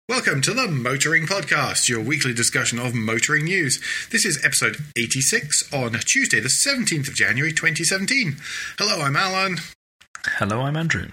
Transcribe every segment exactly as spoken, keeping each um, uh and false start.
Welcome to the Motoring Podcast, your weekly discussion of motoring news. This is episode eighty-six on Tuesday, the seventeenth of January, twenty seventeen. Hello, I'm Alan. Hello, I'm Andrew.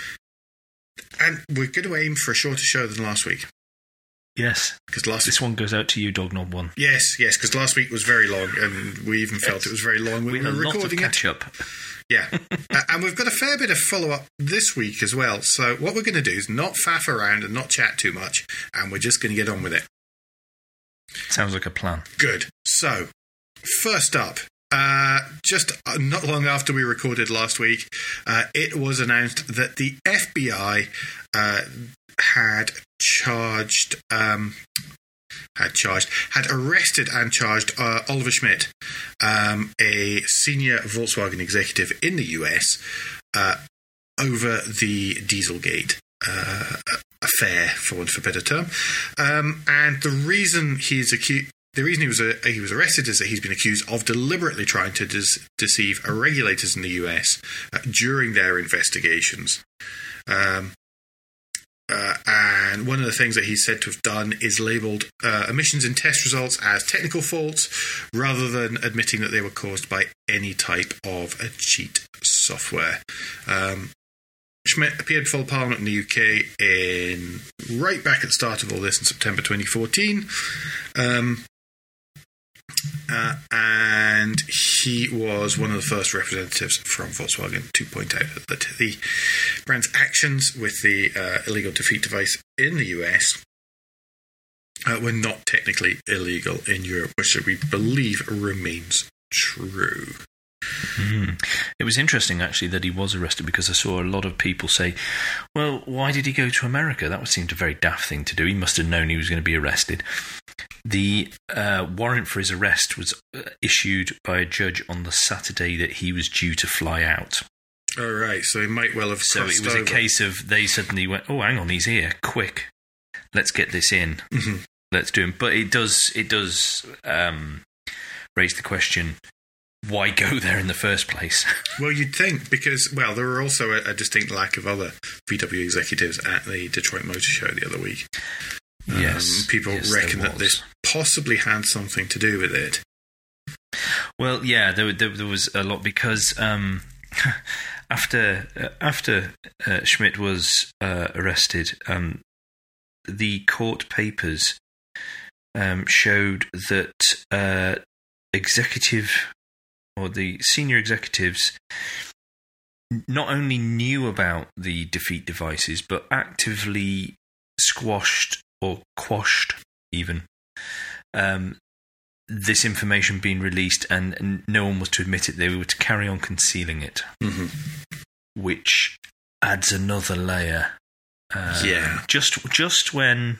And we're going to aim for a shorter show than last week. Yes, because last this week, one goes out to you, Dog Knob One. Yes, yes, because last week was very long, and we even felt yes. it was very long when we, we were a recording lot of catch it. Up. Yeah, uh, and we've got a fair bit of follow-up this week as well. So what we're going to do is not faff around and not chat too much, and we're just going to get on with it. Sounds like a plan. Good. So, first up, uh, just not long after we recorded last week, uh, it was announced that the F B I uh, had charged... Um, had charged, had arrested and charged uh, Oliver Schmidt, um, a senior Volkswagen executive in the U S, uh, over the Dieselgate uh, affair, for want of a better term. Um, and the reason he's accused, the reason he was uh, he was arrested is that he's been accused of deliberately trying to dis- deceive regulators in the U S uh, during their investigations. Um, Uh, and one of the things that he's said to have done is labelled uh, emissions in test results as technical faults rather than admitting that they were caused by any type of a cheat software. Um, Schmidt appeared before Parliament in the U K in right back at the start of all this in September twenty fourteen. Um, uh, and he was one of the first representatives from Volkswagen to point out that the brand's actions with the uh, illegal defeat device in the U S uh, were not technically illegal in Europe, which we believe remains true. Mm. It was interesting, actually, that he was arrested, because I saw a lot of people say, well, why did he go to America? That would seem a very daft thing to do. He must have known he was going to be arrested. The uh, warrant for his arrest was issued by a judge on the Saturday that he was due to fly out. Oh, right. So he might well have So it was over. a case of they suddenly went, oh, hang on, he's here. Quick. Let's get this in. Mm-hmm. Let's do him. But it does, it does um, raise the question, why go there in the first place? Well, you'd think, because, well, there were also a, a distinct lack of other V W executives at the Detroit Motor Show the other week. Yes. Um, people yes, reckon that this possibly had something to do with it. Well, yeah, there, there, there was a lot, because um, after uh, after uh, Schmidt was uh, arrested, um, the court papers um, showed that uh, executive or the senior executives not only knew about the defeat devices, but actively squashed or quashed even um, this information being released, and, and no one was to admit it. They were to carry on concealing it, mm-hmm. which adds another layer. Uh, yeah. Just, just when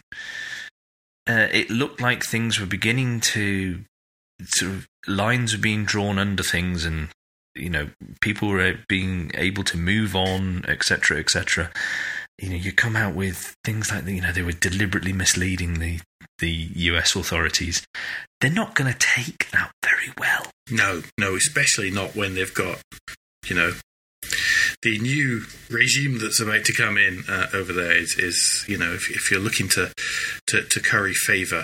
uh, it looked like things were beginning to sort of lines were being drawn under things, and you know people were being able to move on, et cetera, et cetera. You know, you come out with things like, you know, they were deliberately misleading the the U S authorities. They're not going to take that very well. No, no, especially not when they've got, you know, the new regime that's about to come in uh, over there is, is, you know, if, if you're looking to to, to curry favour,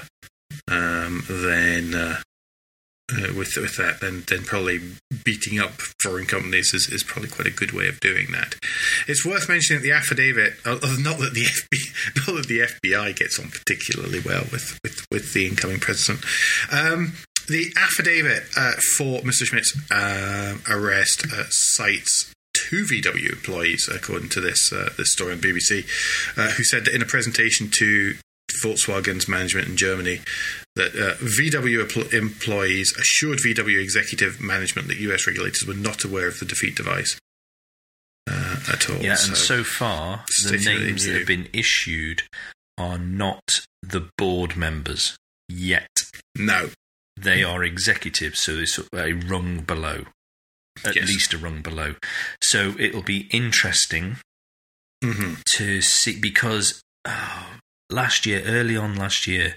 um, then uh, uh, with with that, then then probably beating up foreign companies is, is probably quite a good way of doing that. It's worth mentioning that the affidavit, uh, not that the F B I, not that the F B I gets on particularly well with with, with the incoming president. Um, the affidavit uh, for Mister Schmidt's uh, arrest uh, cites two V W employees, according to this uh, this story on B B C, uh, who said that in a presentation to Volkswagen's management in Germany, that uh, V W empl- employees assured V W executive management that U S regulators were not aware of the defeat device uh, at all. Yeah, so, and so far, the names that have been issued are not the board members yet. No. They are executives, so it's a rung below. At yes. least a rung below. So it'll be interesting mm-hmm. to see, because oh, last year, early on last year,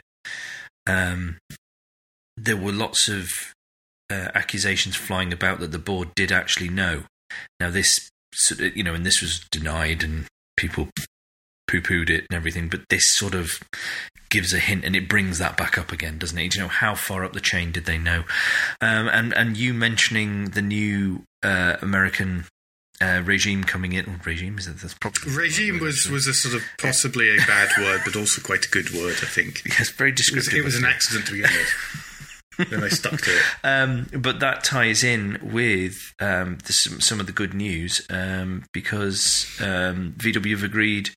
um, there were lots of uh, accusations flying about that the board did actually know. Now this, you know, and this was denied, and people poo-pooed it and everything, but this sort of gives a hint, and it brings that back up again, doesn't it? You know, how far up the chain did they know? Um, and and you mentioning the new uh, American uh, regime coming in, or regime is that that's probably regime was was a sort of possibly a bad word, but also quite a good word, I think. Yes, very descriptive. It was, it was an accident to begin with. Then I stuck to it. Um, but that ties in with um, the, some, some of the good news um, because um, V W have agreed,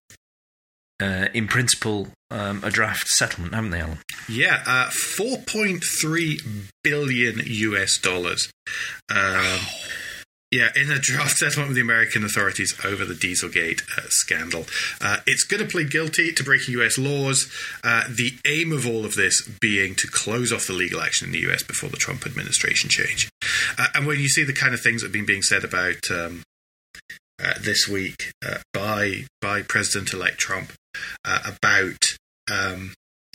uh, in principle, um, a draft settlement, haven't they, Alan? Yeah, uh, four point three billion U S dollars. Um, yeah, in a draft settlement with the American authorities over the Dieselgate uh, scandal. Uh, it's going to plead guilty to breaking U S laws. Uh, the aim of all of this being to close off the legal action in the U S before the Trump administration change. Uh, and when you see the kind of things that have been being said about um, uh, this week uh, by by President-elect Trump uh, about um,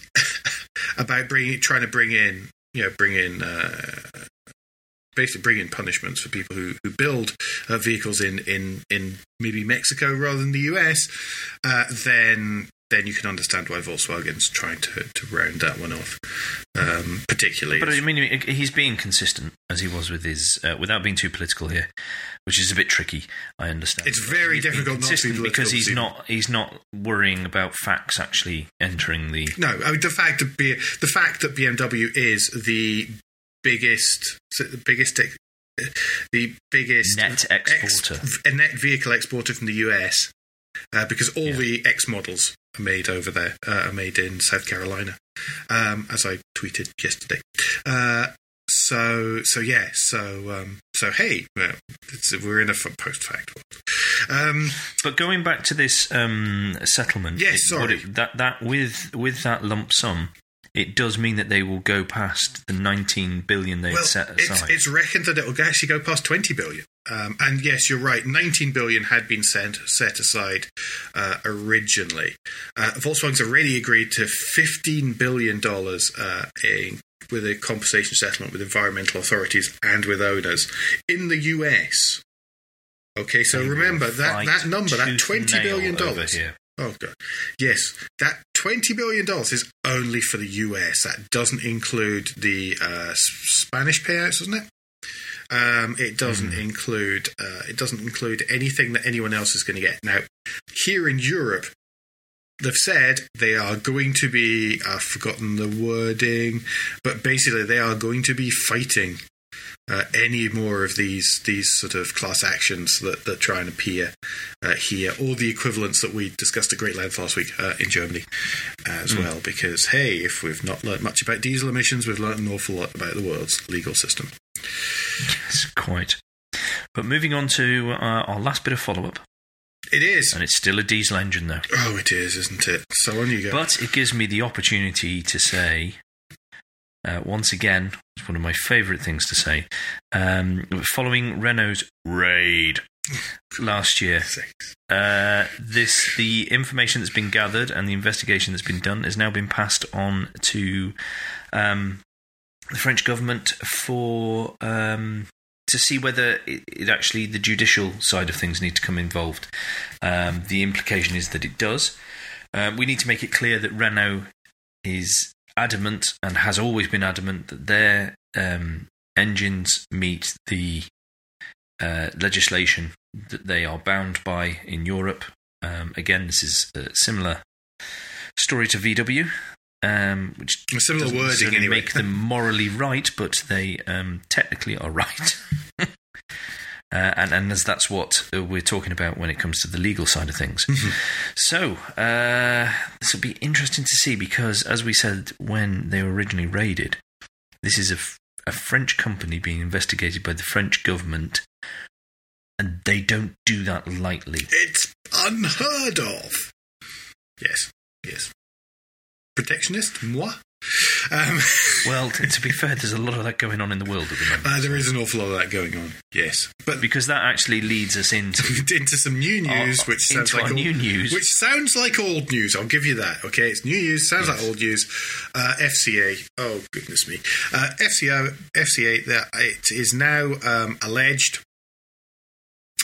about bringing trying to bring in you know bring in. Uh, basically bring in punishments for people who, who build uh, vehicles in, in, in maybe Mexico rather than the U S, uh, then then you can understand why Volkswagen's trying to, to round that one off, um, particularly. But I mean, he's being consistent, as he was with his, uh, without being too political here, which is a bit tricky, I understand. It's very he's difficult not to be political. Because he's not, he's not worrying about facts actually entering the... No, I mean, the fact that, B- the fact that B M W is the... biggest, the biggest, the biggest net exporter, ex, a net vehicle exporter from the U S, uh, because all yeah. the X models are made over there, uh, are made in South Carolina, um, as I tweeted yesterday. Uh, so, so yeah, so, um, so hey, well, it's, we're in a post-fact world. Um, but going back to this um, settlement, yes, sorry, it, that that with with that lump sum. It does mean that they will go past the nineteen billion they've well, set aside. It's, it's reckoned that it will actually go past twenty billion. Um, and yes, you're right. nineteen billion had been sent, set aside uh, originally. Uh, Volkswagen's already agreed to fifteen billion dollars uh, in, with a compensation settlement with environmental authorities and with owners in the U S. Okay, so they remember that, that number, that twenty billion dollars. Oh, God. Yes, that twenty billion dollars is only for the U S. That doesn't include the uh, Spanish payouts, doesn't it? Um, it doesn't mm. include uh, it doesn't include anything that anyone else is going to get. Now, here in Europe, they've said they are going to be, I've forgotten the wording, but basically they are going to be fighting Uh, any more of these these sort of class actions that, that try and appear uh, here, or the equivalents that we discussed at great length last week uh, in Germany uh, as mm. well. Because, hey, if we've not learnt much about diesel emissions, we've learnt an awful lot about the world's legal system. Yes, quite. But moving on to uh, our last bit of follow-up. It is. And it's still a diesel engine, though. Oh, it is, isn't it? So on you go. But it gives me the opportunity to say... Uh, once again, it's one of my favourite things to say. Um, following Renault's raid last year, uh, this the information that's been gathered and the investigation that's been done has now been passed on to um, the French government for um, to see whether it, it actually the judicial side of things need to come involved. Um, the implication is that it does. Uh, we need to make it clear that Renault is adamant and has always been adamant that their um, engines meet the uh, legislation that they are bound by in Europe. Um, again, this is a similar story to V W, um, which a similar doesn't wording anyway. make them morally right, but they um, technically are right. Uh, and, and as that's what uh, we're talking about when it comes to the legal side of things. Mm-hmm. So, uh, this will be interesting to see because, as we said when they were originally raided, this is a, f- a French company being investigated by the French government, and they don't do that lightly. It's unheard of. Yes, yes. Protectionist, moi? Um, well, t- to be fair, there's a lot of that going on in the world at the moment. Uh, there is an awful lot of that going on, yes. But because that actually leads us into into some new news, our, which sounds like old, new news, which sounds like old news. I'll give you that. Okay, it's new news, sounds yes. like old news. Uh, F C A, oh goodness me, uh, F C A, F C A. That it is now um, alleged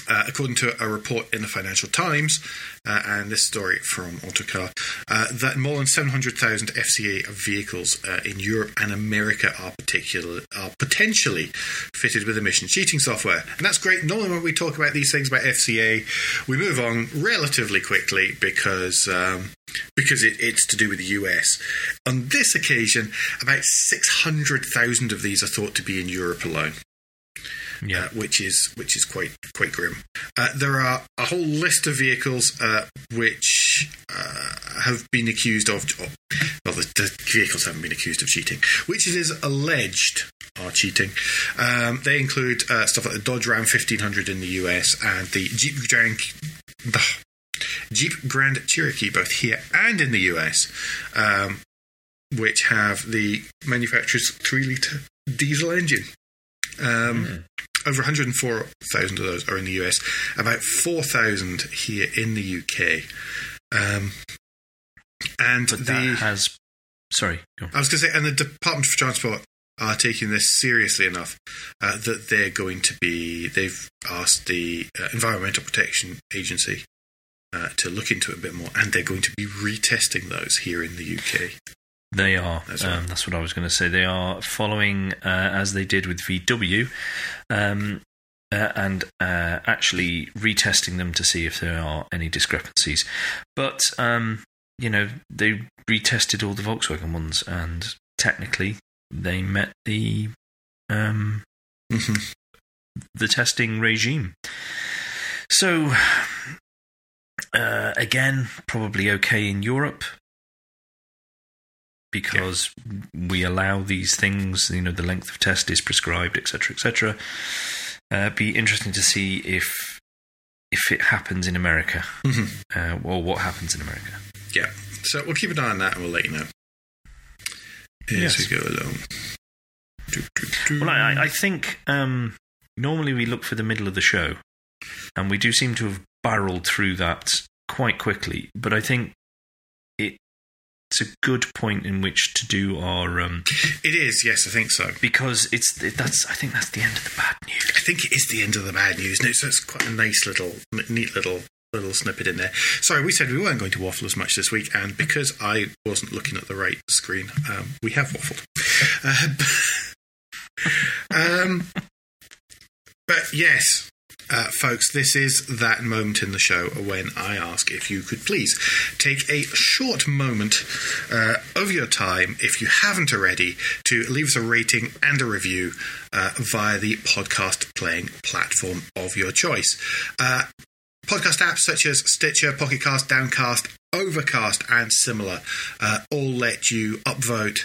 Uh, according to a report in the Financial Times, uh, and this story from Autocar, uh, that more than seven hundred thousand F C A vehicles uh, in Europe and America are particular are potentially fitted with emission cheating software. And that's great. Normally when we talk about these things about F C A, we move on relatively quickly because um, because it, it's to do with the U S. On this occasion, about six hundred thousand of these are thought to be in Europe alone. Yeah, uh, which is which is quite quite grim. Uh, there are a whole list of vehicles uh, which uh, have been accused of. Oh, well, the, the vehicles haven't been accused of cheating, which it is alleged are cheating. Um, they include uh, stuff like the Dodge Ram fifteen hundred in the U S and the Jeep Grand, the Jeep Grand Cherokee, both here and in the U S, um, which have the manufacturer's three litre diesel engine. Um, mm. Over one hundred four thousand of those are in the U S, about four thousand here in the U K. Um, and but the, that has... Sorry. Go on. I was going to say, and the Department for Transport are taking this seriously enough uh, that they're going to be... They've asked the uh, Environmental Protection Agency uh, to look into it a bit more, and they're going to be retesting those here in the U K. They are. That's, right. um, that's what I was going to say. They are following, uh, as they did with V W, um, uh, and uh, actually retesting them to see if there are any discrepancies. But, um, you know, they retested all the Volkswagen ones, and technically they met the um, mm-hmm. the testing regime. So, uh, again, probably okay in Europe, because yeah. we allow these things, you know, the length of test is prescribed, et cetera, et cetera. Uh, be interesting to see if if it happens in America, mm-hmm. uh, or what happens in America. Yeah, so we'll keep an eye on that and we'll let you know as yes. we go along. Do, do, do. Well, I, I think um, normally we look for the middle of the show, and we do seem to have barreled through that quite quickly, but I think it's a good point in which to do our. Um, it is, yes, I think so, because it's it, that's. I think that's the end of the bad news. I think it is the end of the bad news. No, so it's quite a nice little, neat little, little snippet in there. Sorry, we said we weren't going to waffle as much this week, and because I wasn't looking at the right screen, um, we have waffled. Uh, um, but yes. Uh, folks, this is that moment in the show when I ask if you could please take a short moment uh, of your time, if you haven't already, to leave us a rating and a review uh, via the podcast playing platform of your choice. Uh, podcast apps such as Stitcher, Pocket Cast, Downcast, Overcast, and similar uh, all let you upvote.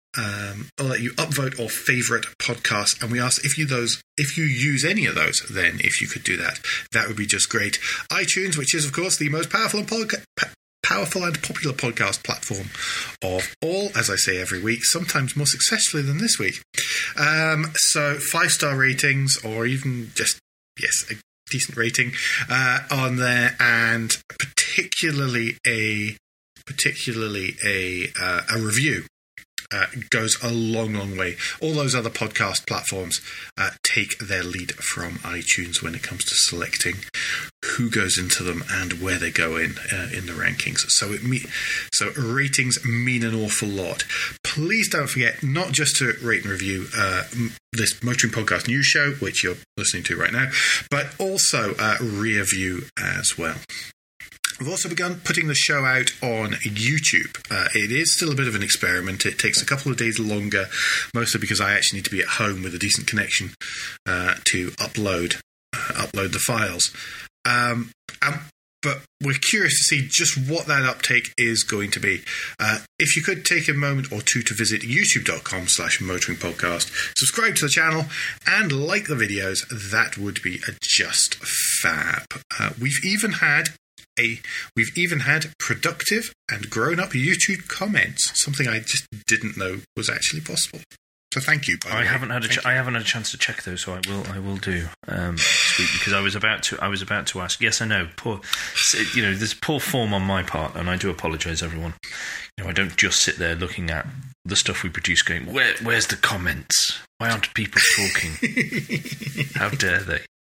Um, I'll let you upvote or favourite podcasts, and we ask if you those if you use any of those, then if you could do that, that would be just great. iTunes, which is of course the most powerful and podca- p- powerful and popular podcast platform of all, as I say every week, sometimes more successfully than this week. Um, so five star ratings, or even just yes, a decent rating uh, on there, and particularly a particularly a uh, a review. Uh, goes a long, long way. All those other podcast platforms uh, take their lead from iTunes when it comes to selecting who goes into them and where they go in uh, in the rankings. So it me- so ratings mean an awful lot. Please don't forget not just to rate and review uh, this Motoring Podcast news show, which you're listening to right now, but also uh, review as well. We've also begun putting the show out on YouTube. Uh, it is still a bit of an experiment. It takes a couple of days longer, mostly because I actually need to be at home with a decent connection uh, to upload uh, upload the files. Um, um, but we're curious to see just what that uptake is going to be. Uh, if you could take a moment or two to visit youtube.com slash motoring podcast, subscribe to the channel, and like the videos, that would be a just fab. Uh, we've even had A, we've even had productive and grown-up YouTube comments, something I just didn't know was actually possible. So thank you. By the I way. haven't had a ch- you. I haven't had a chance to check those, so I will. I will do um, this week, because I was about to. I was about to ask. Yes, I know. Poor, you know, there's poor form on my part, and I do apologise, everyone. You know, I don't just sit there looking at the stuff we produce, going, "Where, where's the comments? Why aren't people talking? How dare they?"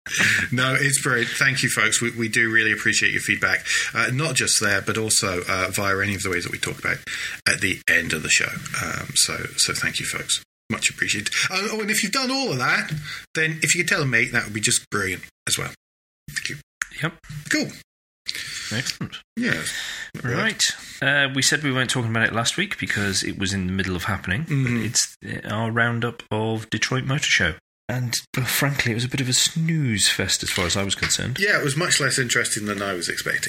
No, it's brilliant. Thank you, folks. We, we do really appreciate your feedback, uh, not just there, but also uh, via any of the ways that we talk about at the end of the show. Um, so, so thank you, folks. Much appreciated. Oh, oh, and if you've done all of that, then if you could tell a mate, that would be just brilliant as well. Thank you. Yep. Cool. Excellent. Yeah. Right. Uh, we said we weren't talking about it last week because it was in the middle of happening. Mm-hmm. It's our roundup of Detroit Motor Show. And well, frankly, it was a bit of a snooze fest as far as I was concerned. Yeah, it was much less interesting than I was expecting.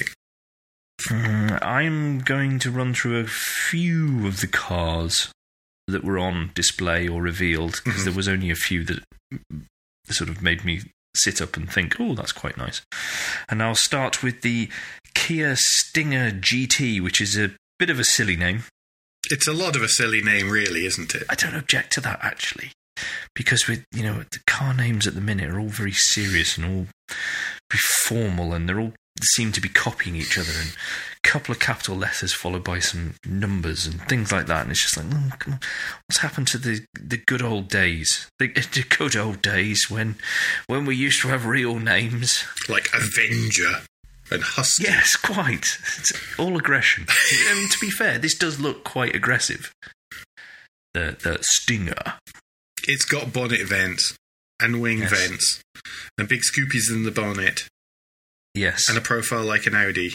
Um, I'm going to run through a few of the cars that were on display or revealed, because mm-hmm. there was only a few that sort of made me sit up and think, oh, that's quite nice. And I'll start with the Kia Stinger G T, which is a bit of a silly name. It's a lot of a silly name, really, isn't it? I don't object to that, actually. Because with you know the car names at the minute are all very serious and all very formal, and they're all seem to be copying each other, and a couple of capital letters followed by some numbers and things like that, and it's just like, oh, come on. What's happened to the, the good old days? The, the good old days when when we used to have real names like Avenger and Husky. Yes, quite. It's all aggression. And to be fair, this does look quite aggressive. The the Stinger. It's got bonnet vents and wing yes. vents and big scoopies in the bonnet. Yes. And a profile like an Audi.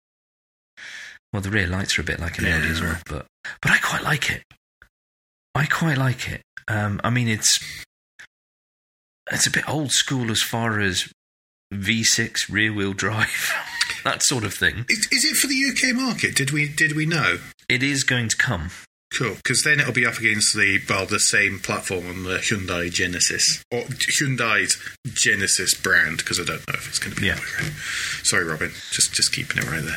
Well, the rear lights are a bit like an yeah. Audi as well, but but I quite like it. I quite like it. Um, I mean, it's it's a bit old school as far as V six rear-wheel drive, that sort of thing. Is, is it for the U K market? Did we did we know? It is going to come. Cool, because then it'll be up against the well, the same platform on the Hyundai Genesis, or Hyundai's Genesis brand, because I don't know if it's going to be. Yeah. Sorry, Robin. Just just keeping it right there.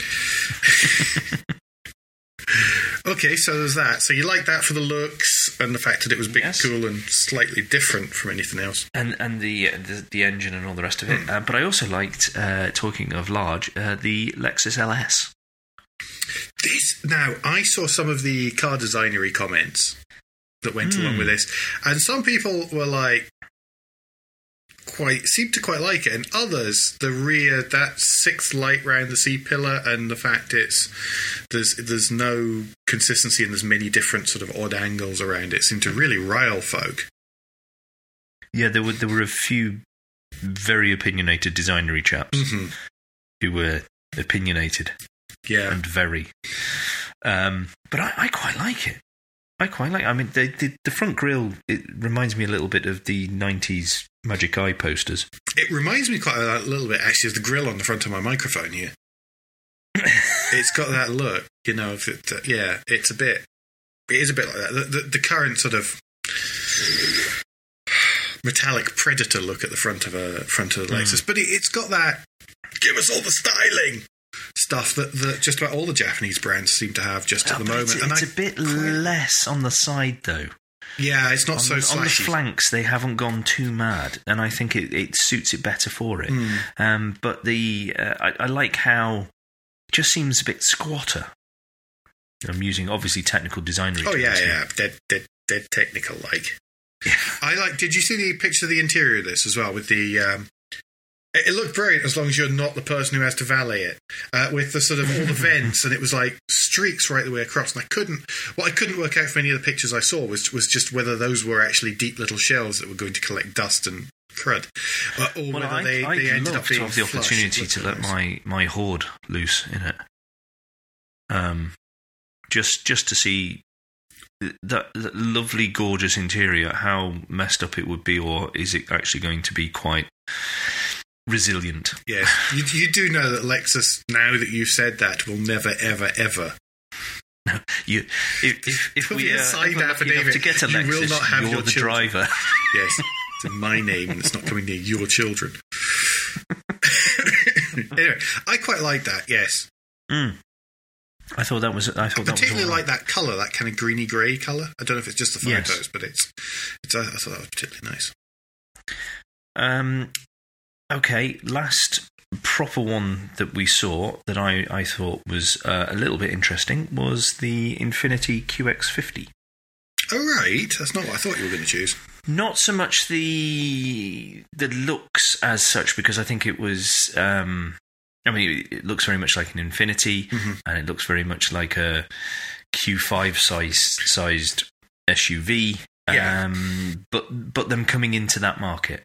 Okay, so there's that. So you like that for the looks and the fact that it was big, yes. cool, and slightly different from anything else, and and the the, the engine and all the rest of it. Mm. Uh, but I also liked, uh, talking of large, uh, the Lexus L S. This now, I saw some of the car designery comments that went mm. along with this, and some people were like, quite seemed to quite like it, and others, the rear, that sixth light round the C pillar, and the fact it's there's there's no consistency and there's many different sort of odd angles around it, seemed to really rile folk. Yeah, there were there were a few very opinionated designery chaps mm-hmm. who were opinionated. Yeah, and very. Um, but I, I quite like it. I quite like. I mean, the, the the front grille, it reminds me a little bit of the nineties Magic Eye posters. It reminds me quite a little bit, actually, of the grille on the front of my microphone here. It's got that look, you know. Of it, uh, yeah, it's a bit. It is a bit like that. The, the, the current sort of metallic Predator look at the front of a front of the Lexus, mm. but it, it's got that. Give us all the styling. Stuff that, that just about all the Japanese brands seem to have just oh, at the moment. It's, and it's I, a bit less on the side, though. Yeah, it's not on so the, slashy. On the flanks, they haven't gone too mad, and I think it, it suits it better for it. Mm. Um, but the uh, I, I like how it just seems a bit squatter. I'm using, obviously, technical design. Oh, yeah, yeah. Dead, dead, dead technical, like. Yeah. I like, did you see the picture of the interior of this as well, with the... Um, It looked brilliant as long as you're not the person who has to valet it, uh, with the sort of all the vents, and it was like streaks right the way across. And I couldn't, what I couldn't work out from any of the pictures I saw was was just whether those were actually deep little shells that were going to collect dust and crud, uh, or well, whether I'd, they, I'd they ended love up being to have the opportunity to let my, my horde loose in it, um, just just to see that, that lovely, gorgeous interior. How messed up it would be, or is it actually going to be quite resilient? Yes, you, you do know that Lexus, now that you've said that, will never, ever, ever. No, you. If if, if we are signed affidavit to get a Lexus, you will not have you're your the children. driver. Yes, it's in my name, and it's not coming near your children. Anyway, I quite like that. Yes, mm. I thought that was. I thought I that particularly was all like right. that colour, that kind of greeny grey colour. I don't know if it's just the photos, yes. but it's. It's. I thought that was particularly nice. Um. Okay, last proper one that we saw that I, I thought was uh, a little bit interesting was the Infiniti Q X fifty. Oh, right. That's not what I thought you were going to choose. Not so much the the looks as such, because I think it was. Um, I mean, it looks very much like an Infiniti, mm-hmm. and it looks very much like a Q five size sized S U V. Yeah. Um, but but them coming into that market.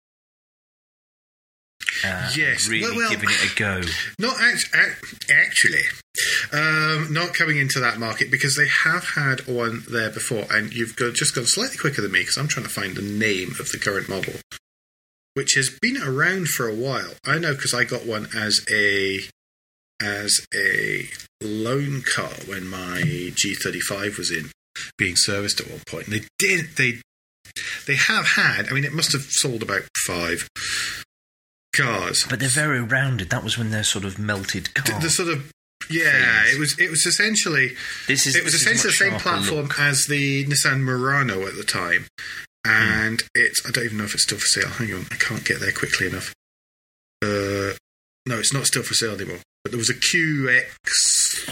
Uh, yes, really well, well, giving it a go. Not act- act- actually, um, not coming into that market, because they have had one there before, and you've got, just gone slightly quicker than me, because I'm trying to find the name of the current model, which has been around for a while. I know because I got one as a as a loan car when my G thirty-five was in being serviced at one point. And they did they they have had. I mean, it must have sold about five cars, but they're very rounded. That was when they're sort of melted car. The, the sort of yeah, phase. it was it was essentially this is it was this essentially is the same platform look. as the Nissan Murano at the time, and mm. it's I don't even know if it's still for sale. Hang on, I can't get there quickly enough. Uh, no, it's not still for sale anymore. But there was a Q X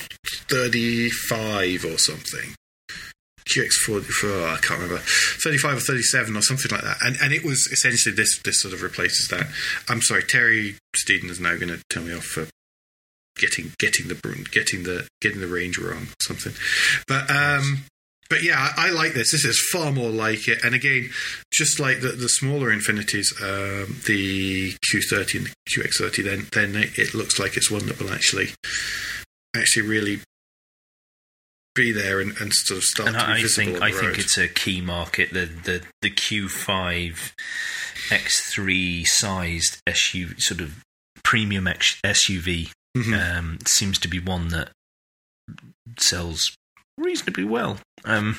thirty-five or something. Q X forty-four, oh, I can't remember, thirty-five or thirty-seven or something like that, and and it was essentially this this sort of replaces that. I'm sorry, Terry Steeden is now going to tell me off for getting getting the getting the getting the range wrong or something, but um, but yeah, I, I like this. This is far more like it, and again, just like the the smaller Infinitis, um, the Q thirty and the Q X thirty, then then it, it looks like it's one that will actually actually really be there and, and sort of start and to be I visible think on I the think road. it's a key market. The the the Q five X three sized S U V, sort of premium S U V, mm-hmm. um, seems to be one that sells reasonably well. Um,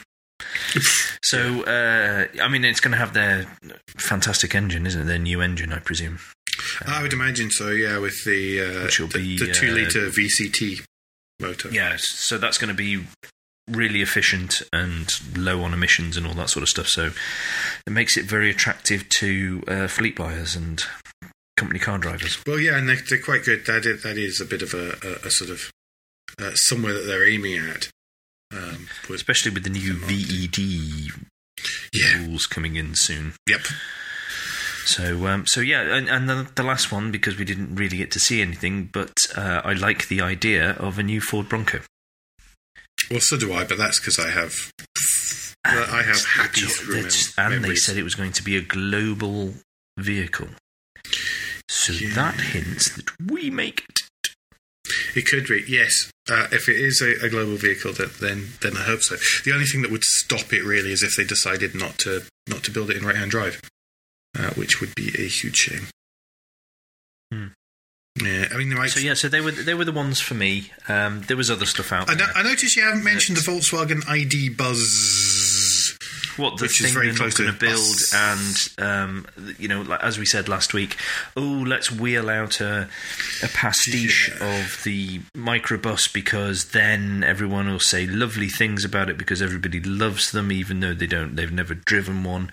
so uh, I mean, it's going to have their fantastic engine, isn't it? Their new engine, I presume. Um, I would imagine so. Yeah, with the uh, which will the, be, the two liter uh, V C T motor. Yeah, so that's going to be really efficient and low on emissions and all that sort of stuff. So it makes it very attractive to uh, fleet buyers and company car drivers. Well, yeah, and they're, they're quite good. That is, that is a bit of a, a, a sort of uh, somewhere that they're aiming at. Um, with, Especially with the new V E D yeah. rules coming in soon. Yep. So, um, so yeah, and, and the, the last one, because we didn't really get to see anything, but uh, I like the idea of a new Ford Bronco. Well, so do I, but that's because I have well, I have happy through And memories. they said it was going to be a global vehicle. So yeah. that hints that we make it. It could be, yes. Uh, if it is a, a global vehicle, then, then then I hope so. The only thing that would stop it really is if they decided not to not to build it in right-hand drive. Uh, which would be a huge shame. Hmm. Yeah, I mean, they might. So yeah, so they were they were the ones for me. Um, there was other stuff out I, there. no, I noticed you haven't mentioned the Volkswagen I D Buzz. What the which thing is very they're close not to going to build, bus. and um, you know, like, as we said last week, oh, let's wheel out a, a pastiche Yeah. of the microbus because then everyone will say lovely things about it because everybody loves them, even though they don't, they've never driven one.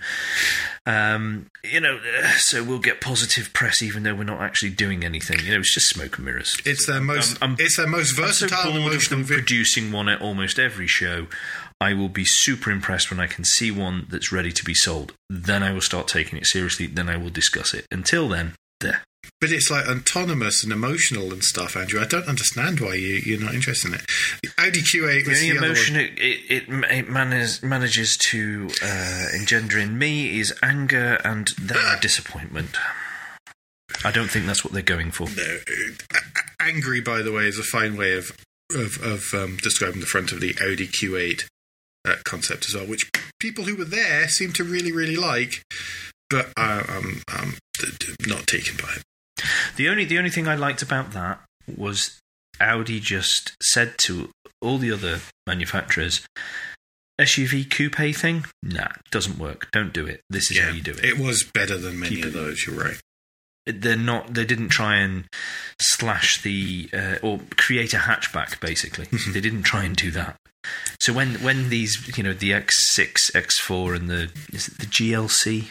Um, you know, so we'll get positive press even though we're not actually doing anything. You know, it's just smoke and mirrors. It's their most. I'm, I'm, it's their most I'm so versatile and bored of emotional them vehicle. producing one at almost every show. I will be super impressed when I can see one that's ready to be sold. Then I will start taking it seriously. Then I will discuss it. Until then, there. But it's like autonomous and emotional and stuff, Andrew. I don't understand why you, you're not interested in it. The Audi Q eight was The the, only other emotion one. it, it, it, it manages, manages to uh, engender in me is anger and then disappointment. I don't think that's what they're going for. No, uh, angry, by the way, is a fine way of of, of um, describing the front of the Audi Q eight uh, concept as well, which people who were there seem to really, really like, but uh, I'm, I'm d- d- not taken by it. The only the only thing I liked about that was Audi just said to all the other manufacturers, S U V coupe thing, nah, doesn't work. Don't do it. This is Yeah, how you do it. It was better than many Keep of it. those. You're right. They're not. They didn't try and slash the uh, or create a hatchback. Basically, they didn't try and do that. So when when these, you know, the X six, X four, and the is it the G L C,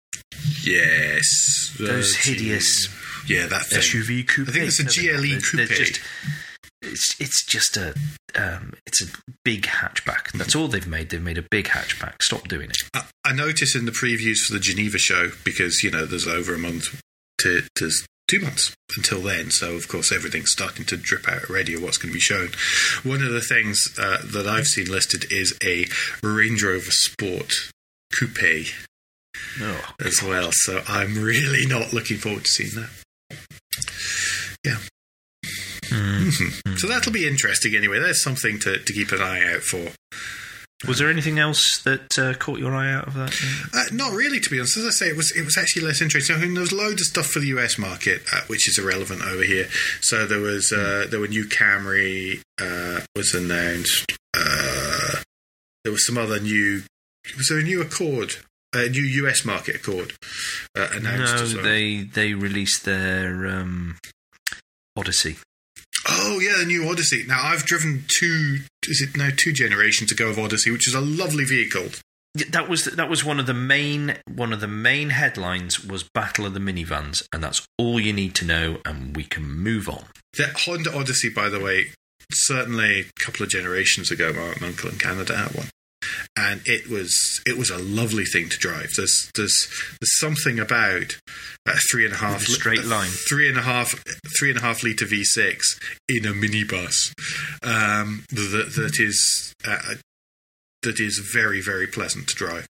Yes, those uh, hideous yeah, that thing. S U V coupe. I think it's a no, G L E they're- they're coupe. just- It's it's just a um, it's a big hatchback. That's all they've made. They've made a big hatchback. Stop doing it. I, I noticed in the previews for the Geneva show, because, you know, there's over a month to, to two months until then, so of course everything's starting to drip out already of what's going to be shown. One of the things uh, that I've seen listed is a Range Rover Sport Coupe Oh, as well, so I'm really not looking forward to seeing that. Yeah. Mm-hmm. So that'll be interesting anyway. There's something to, to keep an eye out for. Was there anything else that uh, caught your eye out of that? Uh, not really, to be honest. As I say, it was it was actually less interesting. I mean, there was loads of stuff for the U S market, uh, which is irrelevant over here. So there was uh, there were new Camry uh, was announced. Uh, there was some other new. Was there a new Accord? A new U S market Accord uh, announced. No, as well. they they released their um, Odyssey. Oh yeah, the new Odyssey. Now I've driven two. Is it now two generations ago of Odyssey, which is a lovely vehicle. That was that was one of the main one of the main headlines was Battle of the Minivans, and that's all you need to know, and we can move on. The Honda Odyssey, by the way, certainly a couple of generations ago, my uncle in Canada had one, and it was it was a lovely thing to drive. There's there's there's something about a three and a half With a straight line, three and a half three and a half liter V six in a minibus um, that that is uh, that is very very pleasant to drive.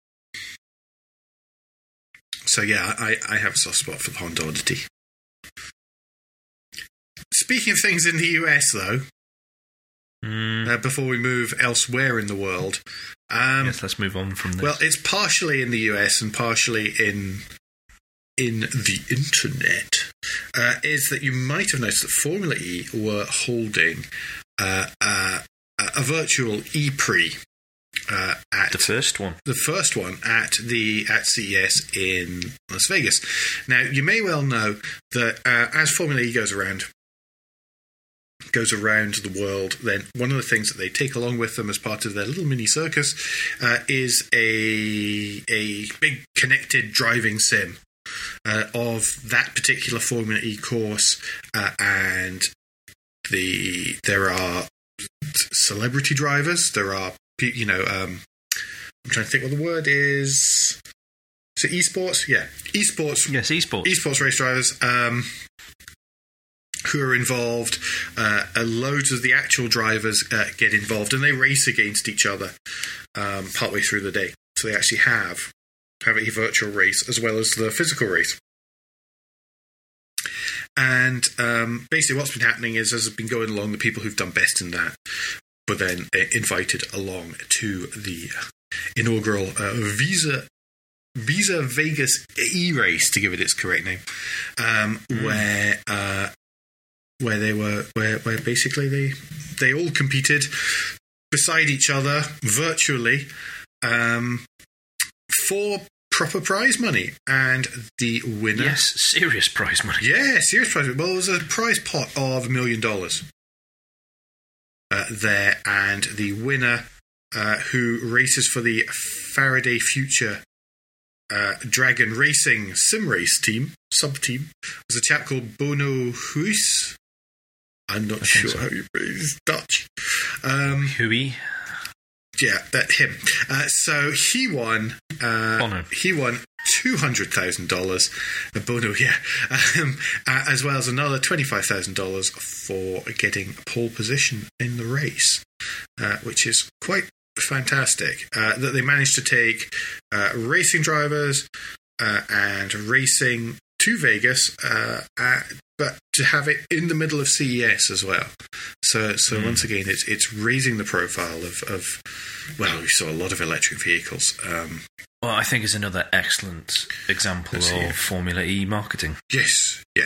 So yeah, I, I have a soft spot for the Honda Odyssey. Speaking of things in the U S, though. Mm. Uh, before we move elsewhere in the world. Um, yes, let's move on from this. Well, it's partially in the U S and partially in in the internet. Uh, is that you might have noticed that Formula E were holding uh, uh, a virtual E-Prix uh, at the first one. The first one at the at C E S in Las Vegas. Now, you may well know that uh, as Formula E goes around. goes around the world, then one of the things that they take along with them as part of their little mini circus uh, is a a big connected driving sim uh, of that particular Formula E course, uh, and the there are celebrity drivers. There are you know um, I'm trying to think what the word is. So esports, yeah, esports, yes, esports, esports race drivers. Um, who are involved, uh, and loads of the actual drivers uh, get involved, and they race against each other um, partway through the day. So they actually have, have a virtual race as well as the physical race. And um, basically what's been happening is, as it's been going along, the people who've done best in that were then uh, invited along to the inaugural uh, Visa Visa Vegas E-Race, to give it its correct name, um, mm. where... Uh, where they were, where, where basically they they all competed beside each other virtually um, for proper prize money, and the winner, yes, serious prize money, yeah, serious prize money. Well, it was a prize pot of a million dollars uh, there, and the winner, uh, who races for the Faraday Future uh, Dragon Racing Sim Race team sub team, was a chap called Bono Huis. I'm not sure so. how you phrase Dutch. Um, Hui. Yeah, that him. Uh, so he won. Uh, Bono. He won two hundred thousand dollars. Uh, Bono, yeah, um, uh, as well as another twenty-five thousand dollars for getting pole position in the race, uh, which is quite fantastic. Uh, that they managed to take uh, racing drivers uh, and racing to Vegas, uh, at, but to have it in the middle of C E S as well. So, so mm. once again, it's it's raising the profile of, of well, we saw a lot of electric vehicles. Um, well, I think it's another excellent example of yeah. Formula E marketing. Yes, yeah,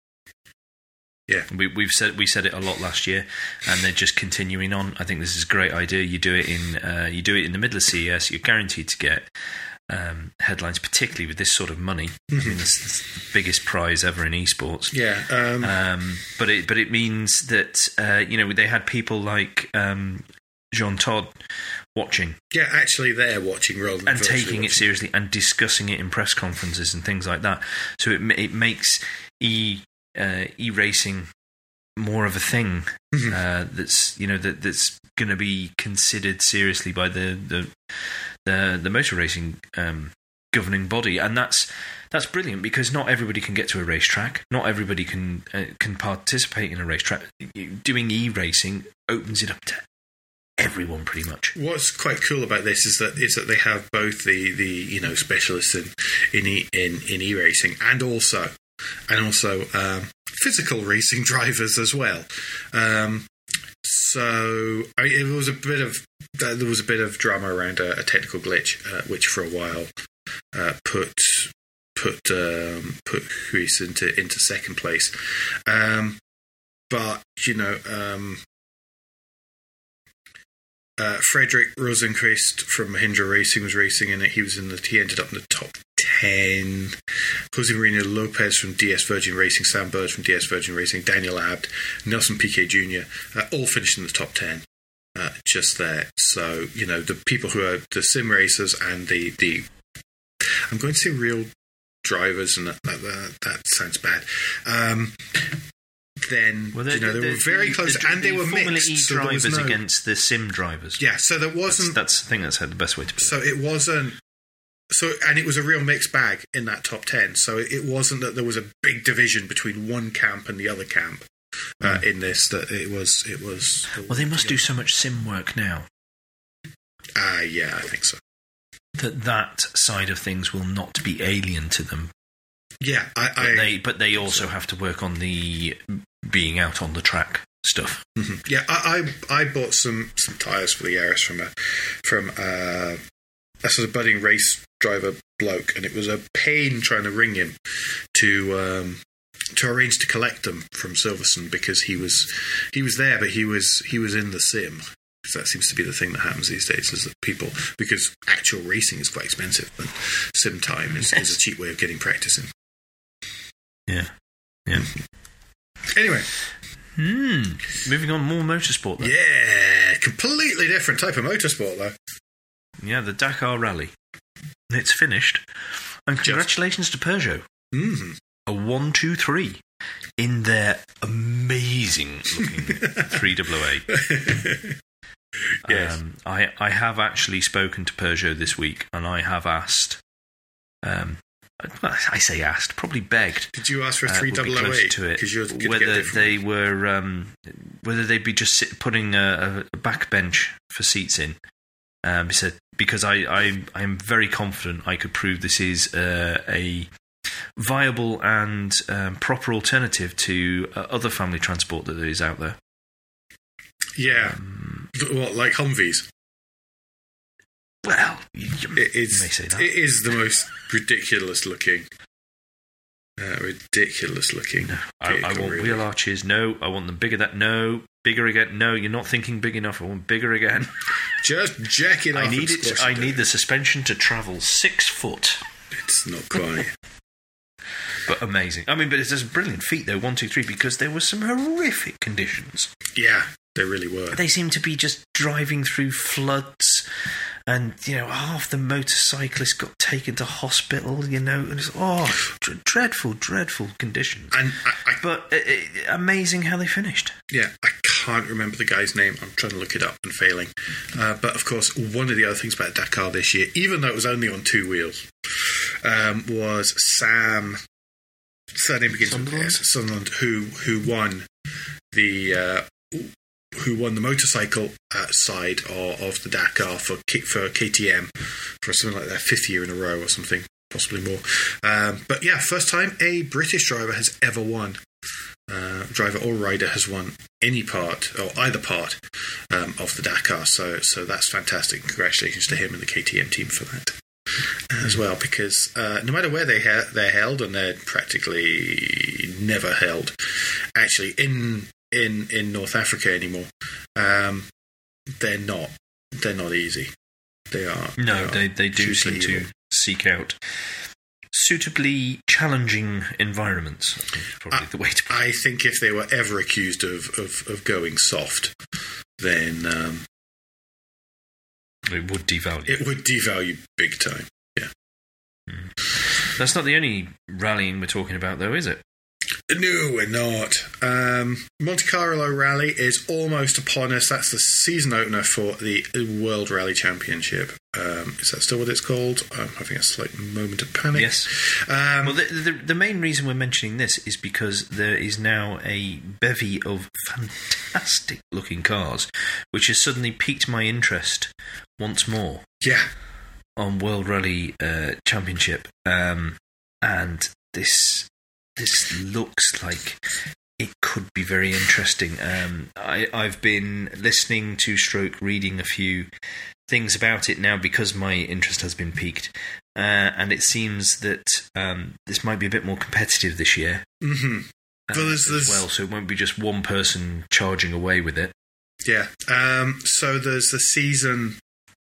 yeah. We, we've said we said it a lot last year, and they're just continuing on. I think this is a great idea. You do it in uh, you do it in the middle of C E S. You're guaranteed to get Um, headlines, particularly with this sort of money. Mm-hmm. I mean, it's, it's the biggest prize ever in esports. Yeah, um, um, but it but it means that uh, you know they had people like um, Jean Todt watching. Yeah, actually, they're watching rather than and taking watching. it seriously and discussing it in press conferences and things like that. So it it makes e uh, e racing more of a thing mm-hmm. uh, that's you know that that's going to be considered seriously by the the the the motor racing um, governing body, and that's that's brilliant because not everybody can get to a racetrack, not everybody can uh, can participate in a racetrack. Doing e-racing opens it up to everyone pretty much. What's quite cool about this is that is that they have both the, the you know specialists in in e, in, in e-racing and also and also um, physical racing drivers as well. Um, so I mean, it was a bit of uh, there was a bit of drama around a, a technical glitch, uh, which for a while uh, put put um, put Huis into into second place. Um, but you know. Um, Uh, Frederick Rosenqvist from Mahindra Racing was racing in it. He was in the. He ended up in the top ten. Jose Marino Lopez from D S Virgin Racing, Sam Bird from D S Virgin Racing, Daniel Abt, Nelson Piquet Junior Uh, all finished in the top ten. Uh, just there. So you know the people who are the sim racers and the the. I'm going to say real drivers, and that that, that, that sounds bad. Um, Then well, you know they the, were very the, close, the, and they the were Formula mixed. E so drivers no, against the sim drivers. Yeah, so there wasn't. That's, that's I think that's the best way to put it. So it wasn't. So and it was a real mixed bag in that top ten. So it, it wasn't that there was a big division between one camp and the other camp uh, mm. in this. That it was. It was. Well, they must do so much sim work now. Ah, uh, yeah, I think so. That that side of things will not be alien to them. Yeah, I. But I, they but they also so. have to work on the being out on the track stuff. Mm-hmm. Yeah, I, I I bought some some tires for the Yaris from a from a, a sort of budding race driver bloke, and it was a pain trying to ring him to um, to arrange to collect them from Silverstone because he was he was there, but he was he was in the sim. Because that seems to be the thing that happens these days, is that people, because actual racing is quite expensive, and sim time is, is a cheap way of getting practice in. Yeah, yeah. Anyway. Hmm. Moving on, more motorsport, though. Yeah, completely different type of motorsport, though. Yeah, the Dakar Rally. It's finished. And congratulations Just. to Peugeot. Mm-hmm. A one two three in their amazing-looking three double A. Yes. Um, I, I have actually spoken to Peugeot this week, and I have asked... Um, Well, I say asked, probably begged. Did you ask for a three double oh eight? Because you're whether they were, um, whether they'd be just sit, putting a, a backbench for seats in. Um, he said because I, I, I'm very confident I could prove this is uh, a viable and um, proper alternative to uh, other family transport that there is out there. Yeah, um, what like Humvees? Well, you, you it is, may say that. It is the most ridiculous looking. Uh, ridiculous looking. No, I, I want really. wheel arches. No, I want them bigger. That no, bigger again. No, you're not thinking big enough. I want bigger again. Just jack it off. I need it. I need the suspension to travel six foot. It's not quite. But amazing. I mean, but it's a brilliant feat though. One, two, three, because there were some horrific conditions. Yeah, they really were. They seem to be just driving through floods. And, you know, half the motorcyclists got taken to hospital, you know, and it's, oh, d- dreadful, dreadful conditions. And I, I, But uh, uh, amazing how they finished. Yeah, I can't remember the guy's name. I'm trying to look it up and failing. Uh, but, of course, one of the other things about Dakar this year, even though it was only on two wheels, um, was Sam, surname begins with S, Sunderland, who, who won the... Uh, who won the motorcycle uh, side of, of the Dakar for K, for K T M for something like their fifth year in a row or something, possibly more. Um, but yeah, first time a British driver has ever won. Uh, driver or rider has won any part or either part um, of the Dakar. So so that's fantastic. Congratulations to him and the K T M team for that as well. Because uh, no matter where they ha- they're held, and they're practically never held, actually in. In, in North Africa anymore, um, they're not they're not easy. They are no, they they, they do seem to evil. seek out suitably challenging environments. I think is probably I, the way to put it. I think if they were ever accused of of, of going soft, then um, it would devalue. It would devalue big time. Yeah, mm. That's not the only rallying we're talking about, though, is it? No, we're not. Um, Monte Carlo Rally is almost upon us. That's the season opener for the World Rally Championship. Um, is that still what it's called? I'm having a slight moment of panic. Yes. Um, well, the, the, the main reason we're mentioning this is because there is now a bevy of fantastic-looking cars, which has suddenly piqued my interest once more. Yeah. On World Rally uh, Championship, um, and this this looks like it could be very interesting. Um, I, I've been listening to stroke reading a few things about it now because my interest has been piqued, uh, and it seems that um, this might be a bit more competitive this year. Mm-hmm. Uh, well, there's, there's... as well, so it won't be just one person charging away with it. Yeah. Um, so there's the season.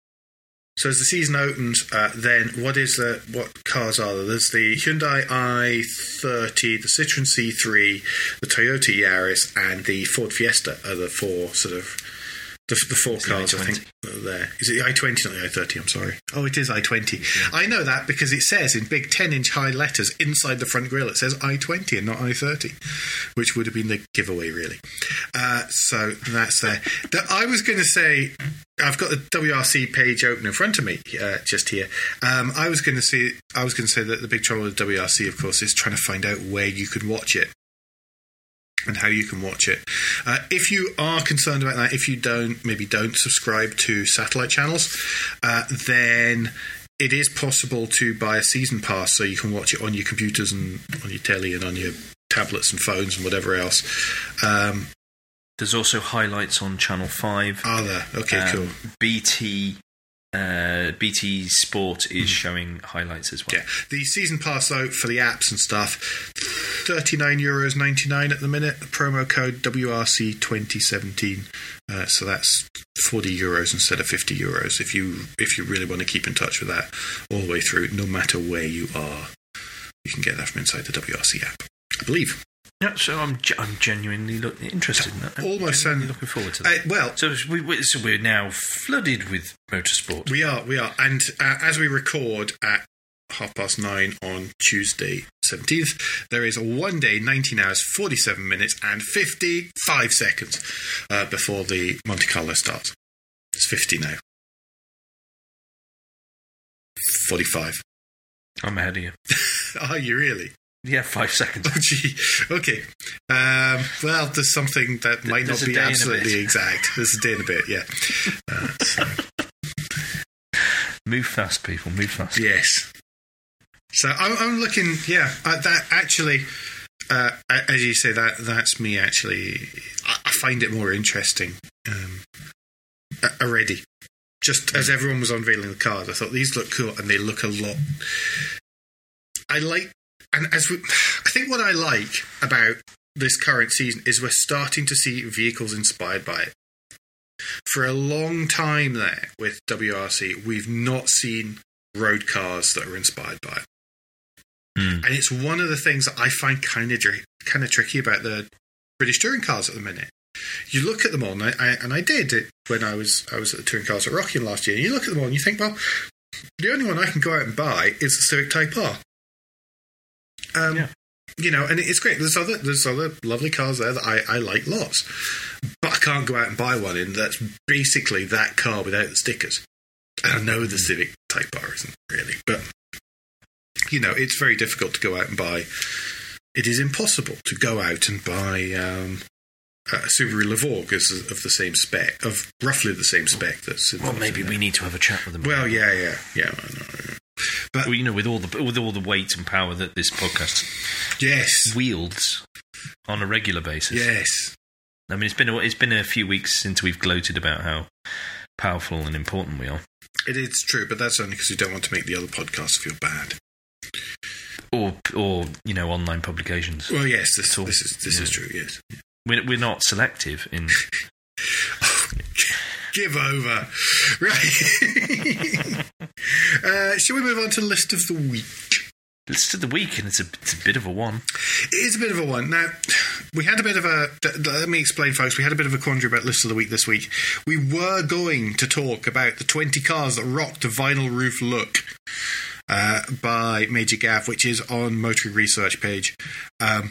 So as the season opens, uh, then what is the what cars are there? There's the Hyundai i thirty, the Citroen C three, the Toyota Yaris, and the Ford Fiesta are the four sort of the, the four it's cars. The I think that are there. Is it the i twenty, not the i thirty? I'm sorry. Oh, it is i twenty. Yeah. I know that because it says in big ten-inch high letters inside the front grille. It says i twenty and not i thirty, which would have been the giveaway, really. Uh, so that's there. The, I was going to say. I've got the W R C page open in front of me, uh, just here. Um, I was going to say, I was going to say that the big trouble with W R C, of course, is trying to find out where you can watch it and how you can watch it. Uh, if you are concerned about that, if you don't, maybe don't subscribe to satellite channels, uh, then it is possible to buy a season pass so you can watch it on your computers and on your telly and on your tablets and phones and whatever else. Um, There's also highlights on Channel five. Are there? Okay, um, cool. B T uh, B T Sport is mm. showing highlights as well. Yeah, the season pass out for the apps and stuff, thirty-nine euros ninety-nine at the minute. The promo code W R C twenty seventeen. Uh, so that's forty euros instead of fifty euros. If you if you really want to keep in touch with that all the way through, no matter where you are, you can get that from inside the W R C app, I believe. Yeah, so I'm I'm genuinely look, interested in that. I'm Almost um, looking forward to that. Uh, well, so, we, we, so we're now flooded with motorsport. We are, we are, and uh, as we record at half past nine on Tuesday seventeenth, there is a one day, nineteen hours, forty-seven minutes, and fifty-five seconds uh, before the Monte Carlo starts. It's fifty now. Forty-five. I'm ahead of you. Are you really? Yeah, five seconds. Oh, gee. Okay. Um, well, there's something that might there's not be absolutely exact. There's a day and a bit, yeah. Uh, so. Move fast, people. Move fast. Yes. So I'm, I'm looking, yeah, uh, that actually, uh, as you say, that that's me actually. I, I find it more interesting um, already. Just as everyone was unveiling the cars, I thought these look cool and they look a lot. I like. And as we, I think what I like about this current season is we're starting to see vehicles inspired by it. For a long time there with W R C, we've not seen road cars that are inspired by it. Mm. And it's one of the things that I find kind of kind of tricky about the British touring cars at the minute. You look at them all, and I, I, and I did it when I was I was at the touring cars at Rockingham last year. And you look at them all, and you think, well, the only one I can go out and buy is the Civic Type R. Um, yeah. You know, and it's great. There's other there's other lovely cars there that I, I like lots, but I can't go out and buy one in that's basically that car without the stickers. And I know the Civic Type R isn't really, but you know, it's very difficult to go out and buy. It is impossible to go out and buy um, a Subaru Levorg is of the same spec, of roughly the same spec. That's well, maybe we need to have a chat with them. Well, yeah, yeah, yeah. I know. But well, you know, with all the with all the weight and power that this podcast yes wields on a regular basis. Yes, I mean it's been a, it's been a few weeks since we've gloated about how powerful and important we are. It is true, but that's only because we don't want to make the other podcasts feel bad, or or you know, online publications. Well, yes, this, this is this yeah. is true. Yes, we're we're not selective in. Give over. Right. uh, shall we move on to list of the week? List of the week, and it's a, it's a bit of a one. It is a bit of a one. Now, we had a bit of a... Let me explain, folks. We had a bit of a quandary about list of the week this week. We were going to talk about the twenty cars that rocked a vinyl roof look uh, by Major Gav, which is on Motoring Research page. Um,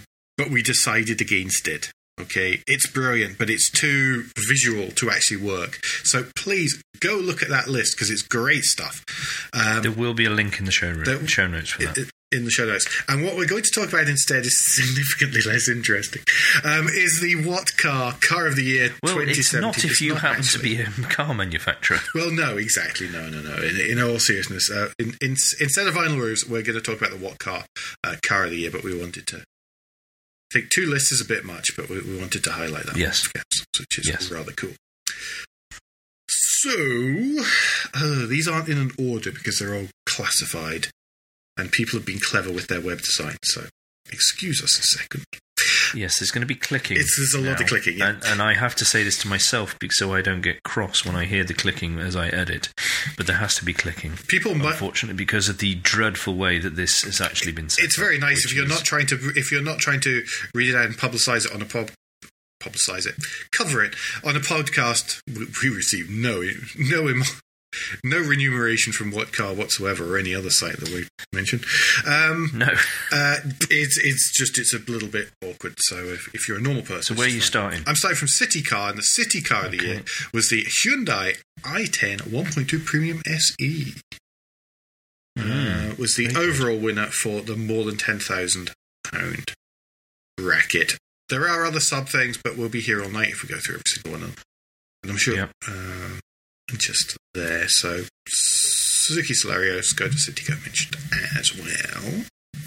but we decided against it. Okay, it's brilliant, but it's too visual to actually work. So please go look at that list because it's great stuff. Um, there will be a link in the show, there, show notes for that. It, in the show notes. And what we're going to talk about instead is significantly less interesting. Um, is the What Car Car of the Year well, twenty seventeen. Well, it's not if you not happen actually. to be a car manufacturer. Well, no, exactly. No, no, no. In, in all seriousness, uh, in, in, instead of Vinyl Roofs, we're going to talk about the What Car uh, Car of the Year, but we wanted to... I think two lists is a bit much, but we, we wanted to highlight that. Yes. Which is yes. rather cool. So, uh, these aren't in an order because they're all classified. And people have been clever with their web design, so excuse us a second. Yes, there's going to be clicking. It's, there's a lot now. of clicking, yeah. And, and I have to say this to myself because, so I don't get cross when I hear the clicking as I edit. But there has to be clicking. People, unfortunately, because of the dreadful way that this has actually been set It's very up, nice if you're is, not trying to if you're not trying to read it out and publicise it on a pub. Publicise it, cover it on a podcast. We receive no no. Im- No remuneration from What Car whatsoever or any other site that we mentioned. Um, no. uh, it's it's just, it's a little bit awkward. So if, if you're a normal person... So where are you starting? I'm starting from City Car, and the City Car okay. of the year was the Hyundai i ten one point two Premium S E. Mm, uh, was the overall good. winner for the more than ten thousand pounds bracket. There are other sub things, but we'll be here all night if we go through every single one of them. And I'm sure... Yep. Uh, just there, so Suzuki Celerio, Skoda Citigo mentioned as well.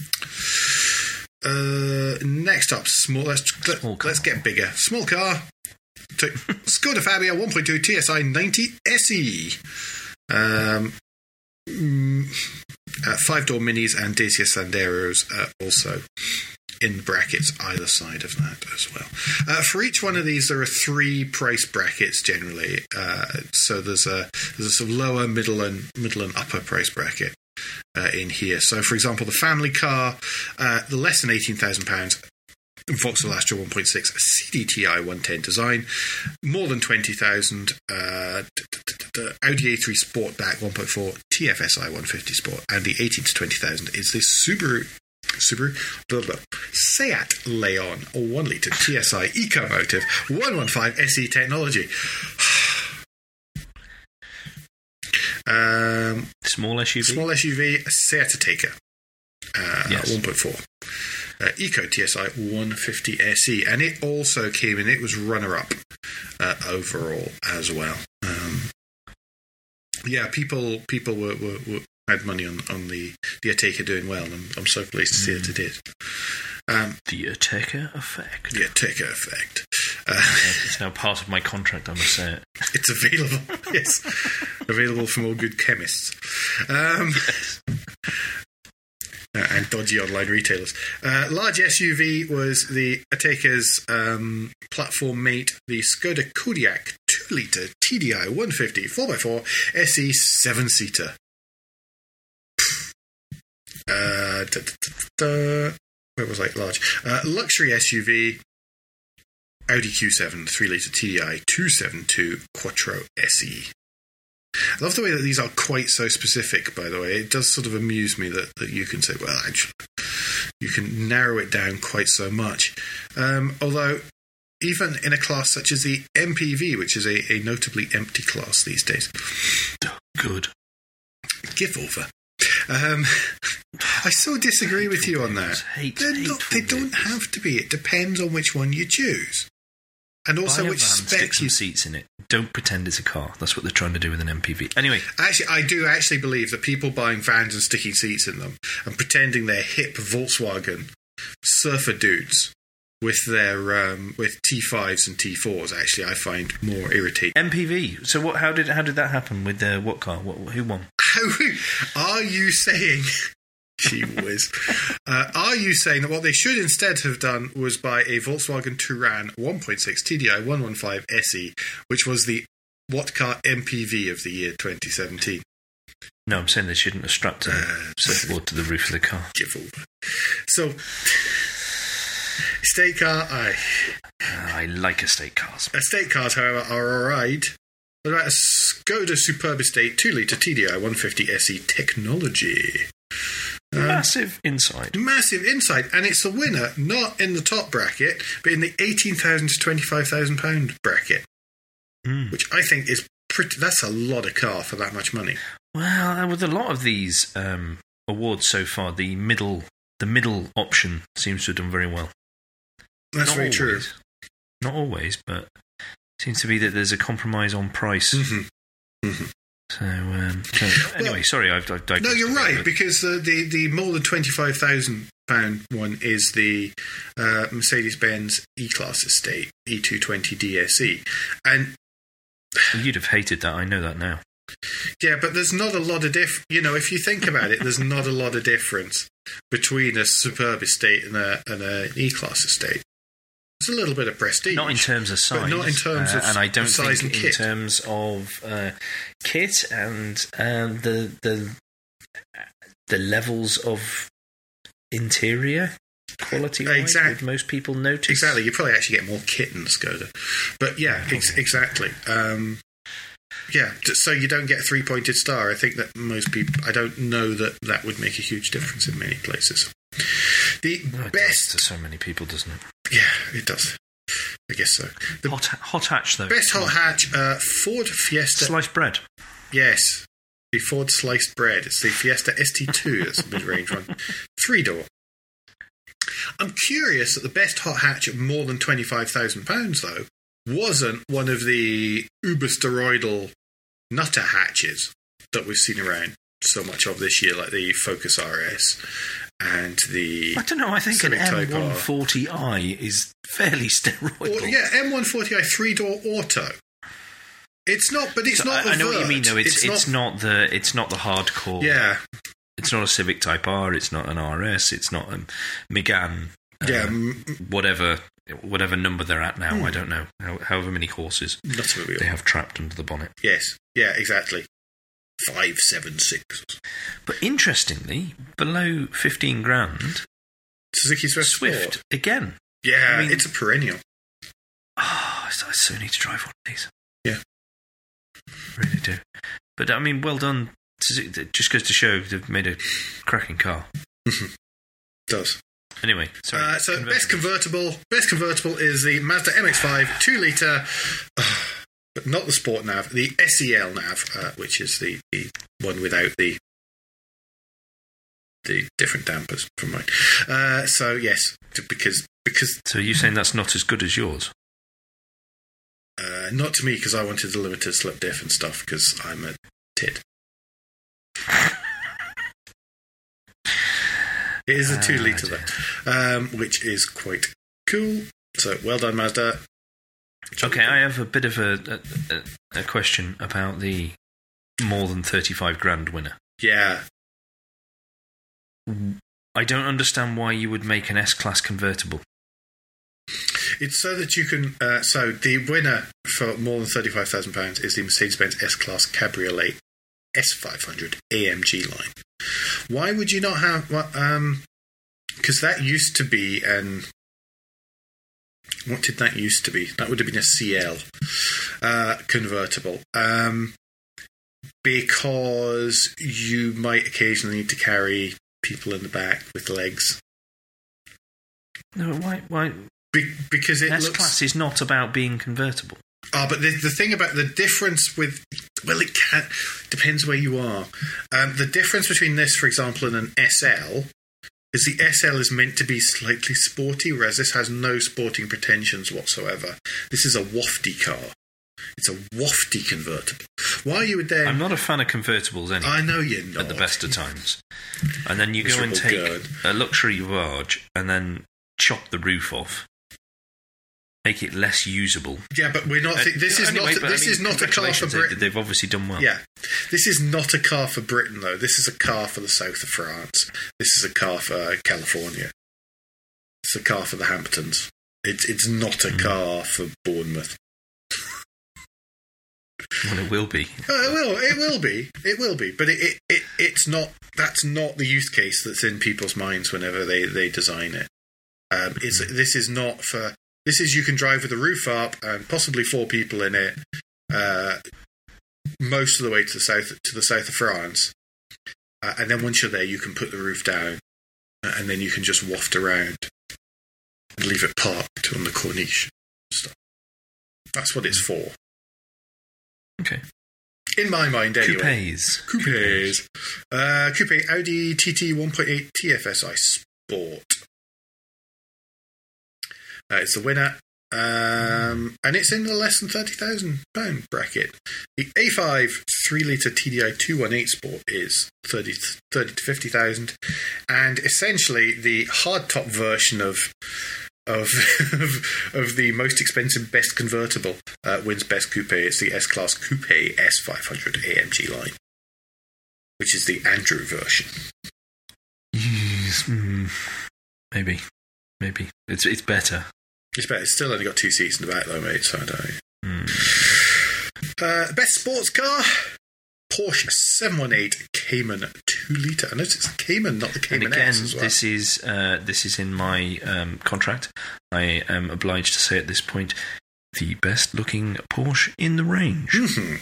Uh, next up, small. Let's small let's get bigger. Small car. Skoda Fabia one point two T S I ninety S E. Um, mm, uh, five door minis and Dacia Sanderos uh, also in the brackets either side of that as well. Uh, for each one of these, there are three price brackets generally. Uh, so there's a there's a sort of lower, middle, and middle and upper price bracket uh, in here. So, for example, the family car, uh, the less than eighteen thousand pounds. Vauxhall Astra one point six C D T I one ten design, more than twenty thousand. Uh, Audi A three Sportback one point four T F S I one fifty Sport, and the eighteen to twenty thousand is this Subaru. Subaru, blah, blah, Seat Leon, a one litre T S I Ecomotive one fifteen S E technology. um, small S U V? Small S U V, Seat Ateca, uh, yes. one point four. Uh, Eco T S I one fifty S E, and it also came in, it was runner-up uh, overall as well. Um, yeah, people people were... were, were had money on, on the, the Ateca doing well, and I'm, I'm so pleased to see mm. that it did. Um, the Ateca effect. The Ateca effect. Uh, it's now part of my contract, I must say it. It's available, yes. Available from all good chemists. Um, yes. uh, and dodgy online retailers. Uh, large S U V was the Ateca's um, platform mate, the Skoda Kodiaq two litre T D I one fifty four by four S E seven seater. Uh, da, da, da, da. Where was I? Large. Uh, luxury S U V, Audi Q seven, three litre T D I two seventy-two Quattro S E. I love the way that these are quite so specific, by the way. It does sort of amuse me that, that you can say, well, actually, you can narrow it down quite so much. Um, although, even in a class such as the M P V, which is a, a notably empty class these days. Good. Give over. Um, I so disagree with you on that. Hate, not, they don't have to be. It depends on which one you choose. And also Buy a which van, spec stick some you... seats in it. Don't pretend it's a car. That's what they're trying to do with an M P V. Anyway. Actually, I do actually believe that people buying vans and sticking seats in them and pretending they're hip Volkswagen surfer dudes with their um, with T fives and T fours, actually, I find more irritating. M P V. So what? How did how did that happen with the what car? What, who won? How are you saying? Gee whiz. Uh, are you saying that what they should instead have done was buy a Volkswagen Touran one point six T D I one fifteen S E, which was the What Car M P V of the year twenty seventeen? No, I'm saying they shouldn't have strapped a uh, surfboard to the roof of the car. Give over. So, estate car, I... Uh, I like estate cars. Estate cars, however, are alright. What about a Skoda Superb Estate two litre T D I one fifty S E technology? Um, massive inside. Massive inside, and it's the winner, not in the top bracket, but in the eighteen thousand to twenty-five thousand pound bracket, Mm. which I think is pretty. That's a lot of car for that much money. Well, with a lot of these um, awards so far, the middle the middle option seems to have done very well. That's Not very always. true. Not always, but it seems to be that there's a compromise on price. Mm-hmm. Mm-hmm. So, um, so anyway, Well, sorry, I've, I've digressed No, you're a bit, right, but- because the, the, the more than twenty-five thousand pound one is the uh, Mercedes-Benz E-Class Estate E two twenty D S E. And You'd have hated that, I know that now. yeah, but there's not a lot of diff. You know, if you think about it, there's not a lot of difference between a Superb estate and a and an E-Class estate. There's a little bit of prestige. Not in terms of size. But not in terms uh, of and I don't size think and in kit. terms of uh, kit and um, the the the levels of interior quality. Exact- Would most people notice Exactly, you probably actually get more kit in the Skoda. But yeah, ex- exactly. Um, yeah, t- so you don't get a three-pointed star. I think that most people, I don't know that that would make a huge difference in many places. The Well, it does best, to so many people, doesn't it? yeah, it does. I guess so. The Hot hot hatch though. best hot hatch, uh, Ford Fiesta. Sliced bread. Yes, the Ford sliced bread. It's the Fiesta S T two. That's a mid-range one. Three-door. I'm curious that the best hot hatch at more than twenty-five thousand pounds, though, wasn't one of the uber-steroidal nutter hatches that we've seen around so much of this year, like the Focus R S and the... I don't know. I think an Civic Type M R. one forty i is fairly steroidal. Or, yeah, M one forty i three-door auto. It's not, but it's So not I, I know what you overt. mean, though. It's it's, not, not, the it's not the hardcore. Yeah, It's not a Civic Type R. It's not an R S. It's not a Megane. Uh, yeah, m- whatever whatever number they're at now. Hmm. I don't know. How, however many horses not a real. they have trapped under the bonnet. Yes, yeah, exactly. Five, seven, six. But interestingly, below fifteen grand, Suzuki Swift, Swift Sport. again. Yeah, I mean- it's a perennial. Oh, I so I so need to drive one of these. Yeah. Really do. But I mean, well done. Suzuki. It just goes to show they've made a cracking car. Does. Anyway, sorry. Uh, so Convertible. best convertible, best convertible is the Mazda M X five two litre, but not the Sport Nav, the S E L Nav, uh, which is the, the one without the the different dampers from mine. Uh, so yes, t- because because So you're saying that's not as good as yours? uh, not to me, because I wanted the limited slip diff and stuff because I'm a tit. It is a two Ah, litre dear. though, um, which is quite cool. So well done, Mazda. Okay, I have a bit of a, a, a question about the more than thirty-five grand winner. Yeah. I don't understand why you would make an S-Class convertible. It's so that you can. Uh, so the winner for more than thirty-five thousand pounds is the Mercedes-Benz S-Class Cabriolet S five hundred A M G line. Why would you not have? Well, um, because that used to be an. What did that used to be? That would have been a C L uh, convertible. Um, because you might occasionally need to carry people in the back with legs. No, why? Why? Be- because it S looks. Class is not about being convertible. Ah, but the, the thing about the difference with, well, it can, depends where you are. Um, the difference between this, for example, and an S L is the S L is meant to be slightly sporty, whereas this has no sporting pretensions whatsoever. This is a wafty car. It's a wafty convertible. Why you would then? I'm not a fan of convertibles anyway. I know you're not. At the best of times, and then you go and Miserable take girl. a luxury barge and then chop the roof off, make it less usable. Yeah, but we're not. Uh, This is anyway, not. but, This I mean, is not a car for congratulations, they- Britain. They've obviously done well. Yeah, this is not a car for Britain, though. This is a car for the south of France. This is a car for California. It's a car for the Hamptons. It's it's not a Mm. car for Bournemouth. Well, it will be. Uh, it will. It will be. It will be. But it, it, it it's not. That's not the use case that's in people's minds whenever they, they design it. Um, it's this is not for. This is you can drive with the roof up and possibly four people in it. Uh, most of the way to the south to the south of France, uh, and then once you're there, you can put the roof down and then you can just waft around and leave it parked on the Corniche stuff. That's what it's for. Okay. In my mind, anyway. Coupes. Coupes. Uh, coupe Audi T T one point eight T F S I Sport. Uh, it's the winner. Um, and it's in the less than thirty thousand pounds bracket. The A five three litre T D I two eighteen Sport is thirty, thirty to fifty thousand. And essentially, the hardtop version of of of the most expensive best convertible uh, wins best coupe. It's the S-Class Coupe S five hundred A M G line, which is the Andrew version. Yes, mm, maybe, maybe it's it's better. It's better. It's still only got two seats in the back, though, mate. So I don't. Mm. Uh, best sports car: Porsche seven eighteen Cayman two litre. I noticed it's Cayman, not the Cayman And again, S as well. this is uh, this is in my um, contract. I am obliged to say at this point, the best looking Porsche in the range. Mm-hmm.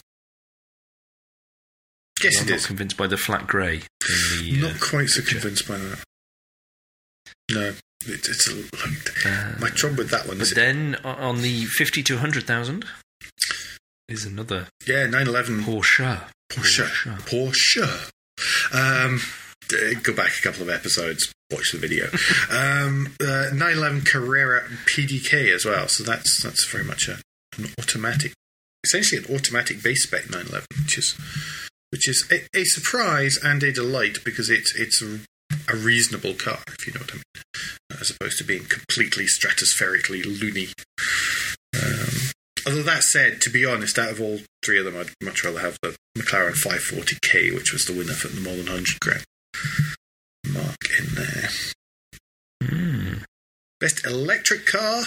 Yes, I'm it not is. convinced by the flat grey. In the, Not uh, quite so picture. convinced by that. No, it, it's a. Uh, My trouble with that one But is, then o- on the fifty to one hundred thousand is another yeah, nine eleven Porsche. Porsche. Porsche. Um, uh, go back a couple of episodes, watch the video. um, uh, nine eleven Carrera P D K as well. So that's that's very much a, an automatic, essentially an automatic base spec nine eleven, which is which is a, a surprise and a delight because it's it's a, a reasonable car, if you know what I mean, as opposed to being completely stratospherically loony. Um, although that said, to be honest, out of all three of them, I'd much rather have the McLaren five forty K, which was the winner for the more than one hundred grand mark in there. Mm. Best electric car: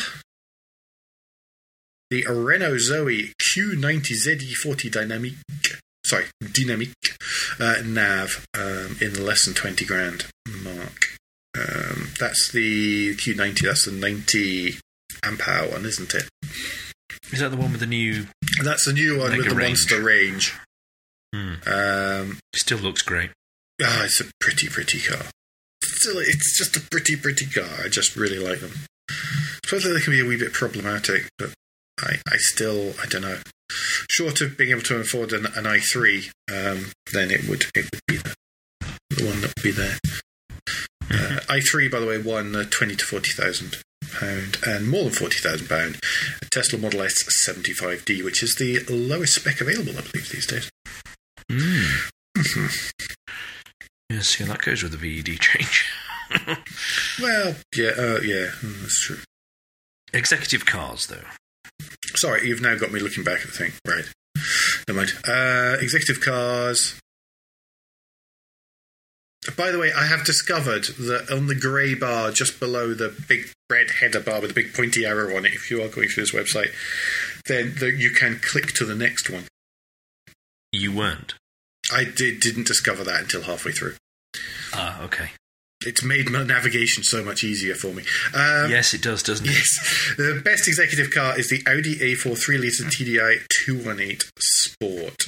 the Renault Zoe Q ninety Z E forty Dynamique. Sorry, Dynamique uh, Nav um, in the less than twenty grand mark. Um, that's the Q ninety. That's the ninety amp hour one, isn't it? Is that the one with the new... That's the new one Mega with the range. monster range. Mm. Um, Still looks great. ah, it's a pretty, pretty car. Still, it's just a pretty, pretty car. I just really like them. Suppose they can be a wee bit problematic, but I, I still, I don't know. Short of being able to afford an, an i three, um, then it would it would be the, the one that would be there. Uh, i three, by the way, won uh, twenty to forty thousand pound, and more than forty thousand pound. Tesla Model S seventy-five D, which is the lowest spec available, I believe, these days. Mm. Mm-hmm. Yeah, see how that goes with the V E D change. Well, yeah, uh, yeah, mm, that's true. Executive cars, though. Sorry, you've now got me looking back at the thing. Right. Never mind. Uh, executive cars. By the way, I have discovered that on the grey bar just below the big red header bar with a big pointy arrow on it, if you are going through this website, then the, you can click to the next one. You weren't. I did, didn't discover that until halfway through. Ah, okay. It's made my navigation so much easier for me. Um, Yes, it does, doesn't it? Yes. The best executive car is the Audi A four three litre T D I two eighteen Sport.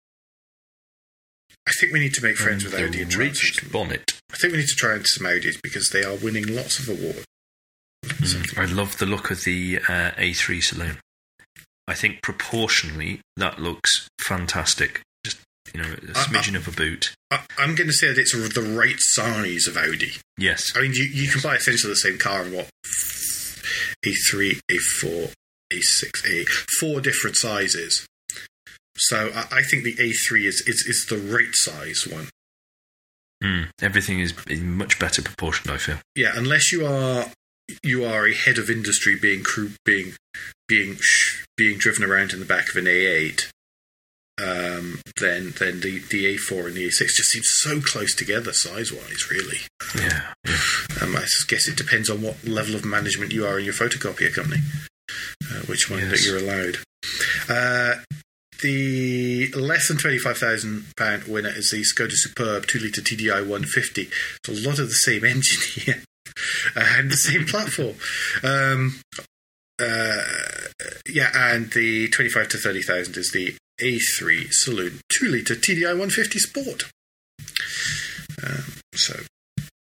I think we need to make friends And with Audi the and try and ridged some- bonnet. I think we need to try and some Audis because they are winning lots of awards. Mm. I love the look of the uh, A three saloon. I think proportionally that looks fantastic. Just, you know, a smidgen of a boot. I, I'm going to say that it's the right size of Audi. Yes. I mean, you, you can buy essentially the same car in what? A three, A four, A six, A... Four different sizes. So I, I think the A three is, is, is the right size one. Mm. Everything is in much better proportioned, I feel. Yeah, unless you are you are a head of industry being crew being being sh- being driven around in the back of an A eight, um, then then the, the A four and the A six just seem so close together size wise. Really, Yeah. yeah. um, I guess it depends on what level of management you are in your photocopier company, uh, which one Yes. that you're allowed. Uh, The less than twenty-five thousand pound winner is the Skoda Superb two litre T D I one fifty. It's a lot of the same engine here and the same platform. Um, uh, yeah, and the twenty-five to thirty thousand is the A three Saloon two litre T D I one fifty Sport. Um, so,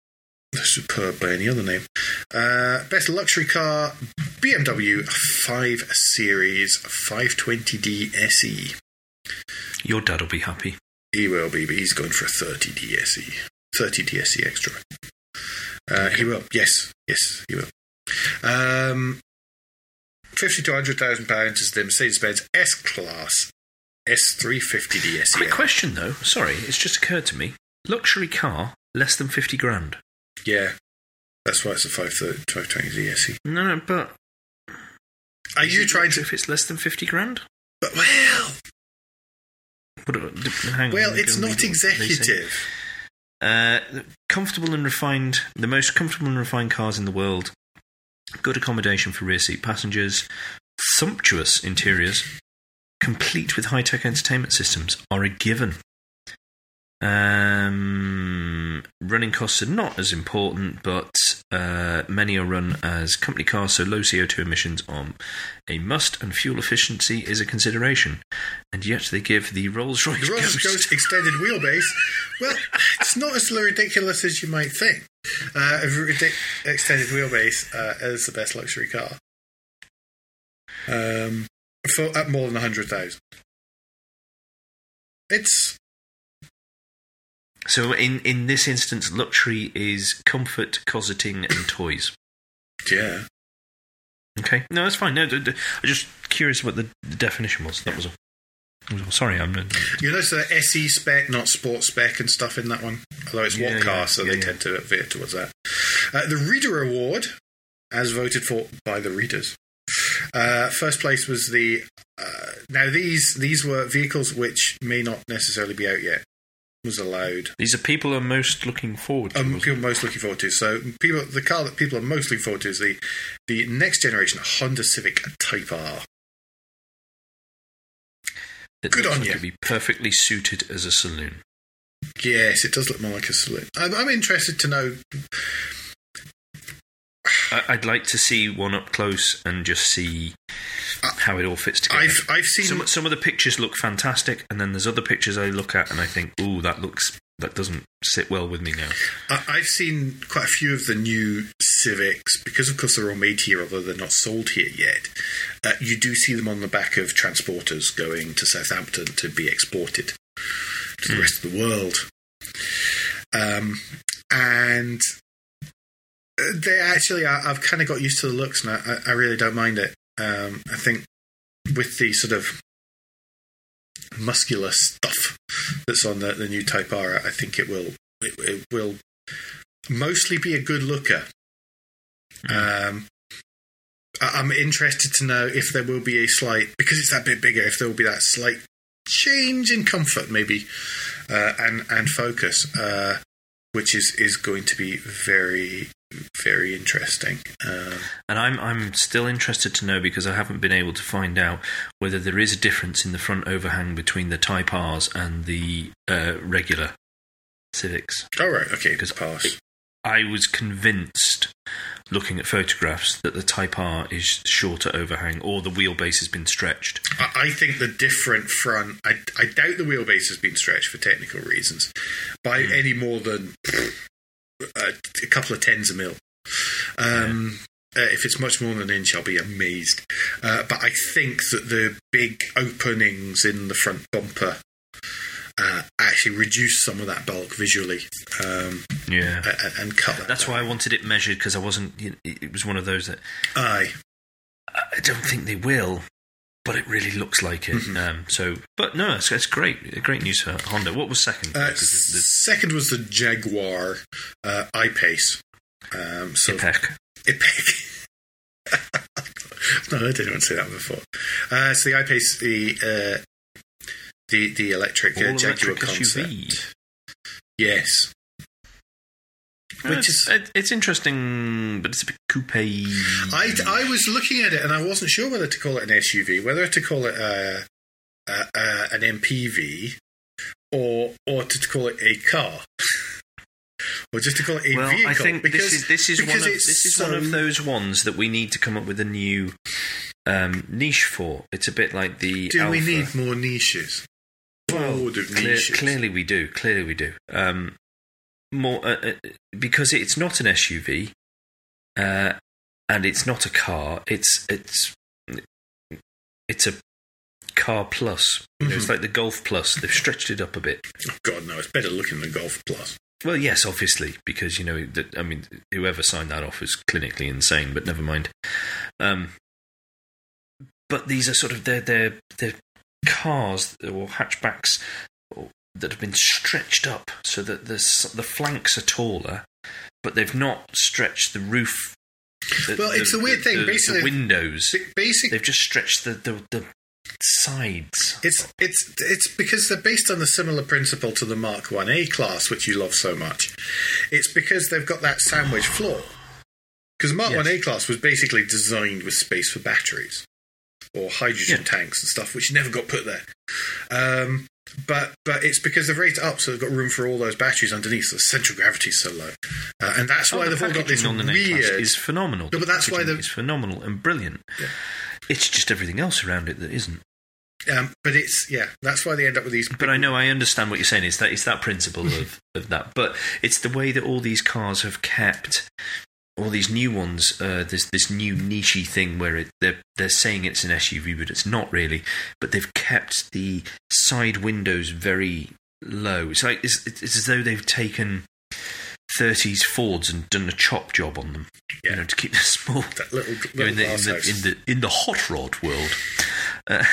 superb by any other name. Uh, best luxury car, B M W five Series five twenty D S E. Your dad will be happy. He will be, but he's going for a thirty D S E. thirty D S E extra. Uh, he will. Yes. Yes, he will. Um, fifty to one hundred thousand pounds is the Mercedes-Benz S-Class S three fifty D S E. Quick question, though. Sorry, it's just occurred to me. Luxury car, less than fifty grand. Yeah. That's why it's a five twenty D S E. No, no, but... Are you trying to... If it's less than fifty grand? But, well... But, hang well, on, it's not executive. Uh, comfortable and refined, the most comfortable and refined cars in the world. Good accommodation for rear seat passengers. Sumptuous interiors. Complete with high-tech entertainment systems are a given. Um, running costs are not as important, but uh, many are run as company cars, so low C O two emissions are a must, and fuel efficiency is a consideration. And yet they give the Rolls-Royce the Rolls-Royce Ghost extended wheelbase. Well, it's not as ridiculous as you might think. Uh, a ridic- extended wheelbase uh, is the best luxury car. Um, for at more than a hundred thousand. It's. So in, in this instance, luxury is comfort, cosseting, and toys. Yeah. Okay. No, that's fine. No, d- d- I'm just curious what the, the definition was. That was all. Sorry, I'm. Uh, you notice the S E spec, not sports spec, and stuff in that one. Although it's yeah, what car, yeah, so yeah, they yeah. tend to veer towards that. Uh, the Reader Award, as voted for by the readers. Uh, first place was the. Uh, now these these were vehicles which may not necessarily be out yet. Was allowed. These are people are most looking forward to. Um, people most looking forward to. So people, the car that people are most looking forward to is the the next generation Honda Civic Type R. It Good looks on like you. it'd be perfectly suited as a saloon. Yes, it does look more like a saloon. I'm, I'm interested to know. I, I'd like to see one up close and just see uh, how it all fits together. I've I've seen some some of the pictures look fantastic, and then there's other pictures I look at and I think, ooh, that looks that doesn't sit well with me now. I, I've seen quite a few of the new Civics because, of course, they're all made here, although they're not sold here yet. Uh, you do see them on the back of transporters going to Southampton to be exported to the mm. rest of the world, um, and. They actually, I, I've kind of got used to the looks, and I, I really don't mind it. Um, I think with the sort of muscular stuff that's on the, the new Type R, I think it will it, it will mostly be a good looker. Mm. Um, I, I'm interested to know if there will be a slight, because it's that bit bigger, if there will be that slight change in comfort, maybe, uh, and and focus, uh, which is is going to be very. Very interesting. Um, and I'm I'm still interested to know, because I haven't been able to find out whether there is a difference in the front overhang between the Type R's and the uh, regular Civics. Oh, right, okay, because pass. I was convinced, looking at photographs, that the Type R is shorter overhang, or the wheelbase has been stretched. I, I think the different front... I, I doubt the wheelbase has been stretched for technical reasons by mm. any more than... A, a couple of tens a mil. Um, yeah. uh, if it's much more than an inch, I'll be amazed. Uh, but I think that the big openings in the front bumper uh, actually reduce some of that bulk visually. Um, yeah, and, and cut that. That's down. why I wanted it measured, because I wasn't. It was one of those that. Aye. I don't think they will. But it really looks like it. Mm-hmm. Um, so, but no, it's, it's great. Great news for Honda. What was second? Uh, second was the Jaguar uh, I-Pace. Um, so IPEC. IPEC. No, I didn't want to say that before. Uh, so the I-Pace, the uh, the the electric uh, Jaguar concept. S U V. Yes. Which it's, is it's interesting, but it's a bit coupe. I, I was looking at it and I wasn't sure whether to call it an S U V, whether to call it a, a, a, an M P V, or or to call it a car, or just to call it a well, vehicle. I think because, this is this is one of this is so... one of those ones that we need to come up with a new um, niche for. It's a bit like the. Do Alpha. we need more niches? Well, Board of clear, niches. Clearly we do. Clearly we do. Um, more uh, uh, because it's not an S U V, uh, and it's not a car. It's it's it's a car plus. You know, mm-hmm. It's like the Golf Plus. They've stretched it up a bit. Oh God, no! It's better looking than Golf Plus. Well, yes, obviously, because you know that. I mean, whoever signed that off is clinically insane. But never mind. Um, but these are sort of they're they're they're cars or hatchbacks that have been stretched up so that the the flanks are taller, but they've not stretched the roof. The, well, it's the, a weird the, thing. The, basically, the windows. Basically, they've just stretched the, the the sides. It's it's it's because they're based on the similar principle to the Mark one A class, which you love so much. It's because they've got that sandwich floor. Because Mark yes. one A class was basically designed with space for batteries or hydrogen yeah. tanks and stuff, which never got put there. Um, but but it's because they've raised it up, so they've got room for all those batteries underneath. So the central gravity is so low, uh, and that's oh, why the they've all got this on the weird. Is phenomenal. No, but that's why it's phenomenal and brilliant. Yeah. It's just everything else around it that isn't. Um, but it's yeah, that's why they end up with these. But I know I understand what you're saying. It's that it's that principle of, of that. But it's the way that all these cars have kept. All these new ones, uh, there's this new niche-y thing where it, they're they're saying it's an S U V, but it's not really. But they've kept the side windows very low. It's like it's, it's as though they've taken thirties Fords and done a chop job on them, yeah. you know, to keep them small. That little, little you know, in, the, in, the, in the in the hot rod world. Uh,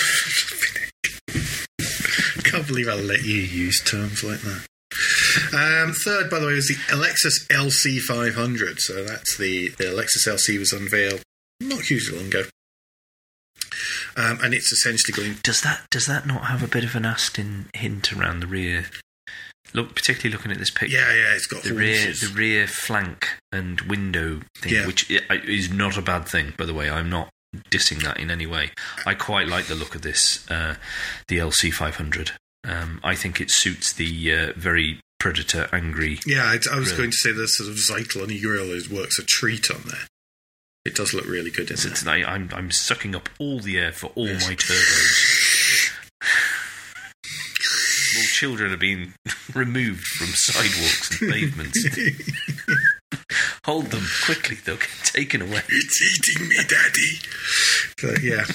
Can't believe I let you use terms like that. Um, third, by the way, was the Lexus L C five hundred. So that's the, the Lexus L C was unveiled not hugely long ago, um, and it's essentially going. Does that does that not have a bit of an Aston hint around the rear? Look, particularly looking at this picture. Yeah, yeah, it's got the rear, the rear flank and window thing, yeah. which is not a bad thing, by the way. I'm not dissing that in any way. I quite like the look of this, uh, the L C five hundred. Um, I think it suits the uh, very Predator angry. Yeah, I, I was grill. going to say the sort of Zyklon grill is works a treat on there. It does look really good, doesn't it's, it? I, I'm I'm sucking up all the air for all yes. my turbos. All children are being removed from sidewalks and pavements. Hold them quickly; they'll get taken away. It's eating me, Daddy. But yeah.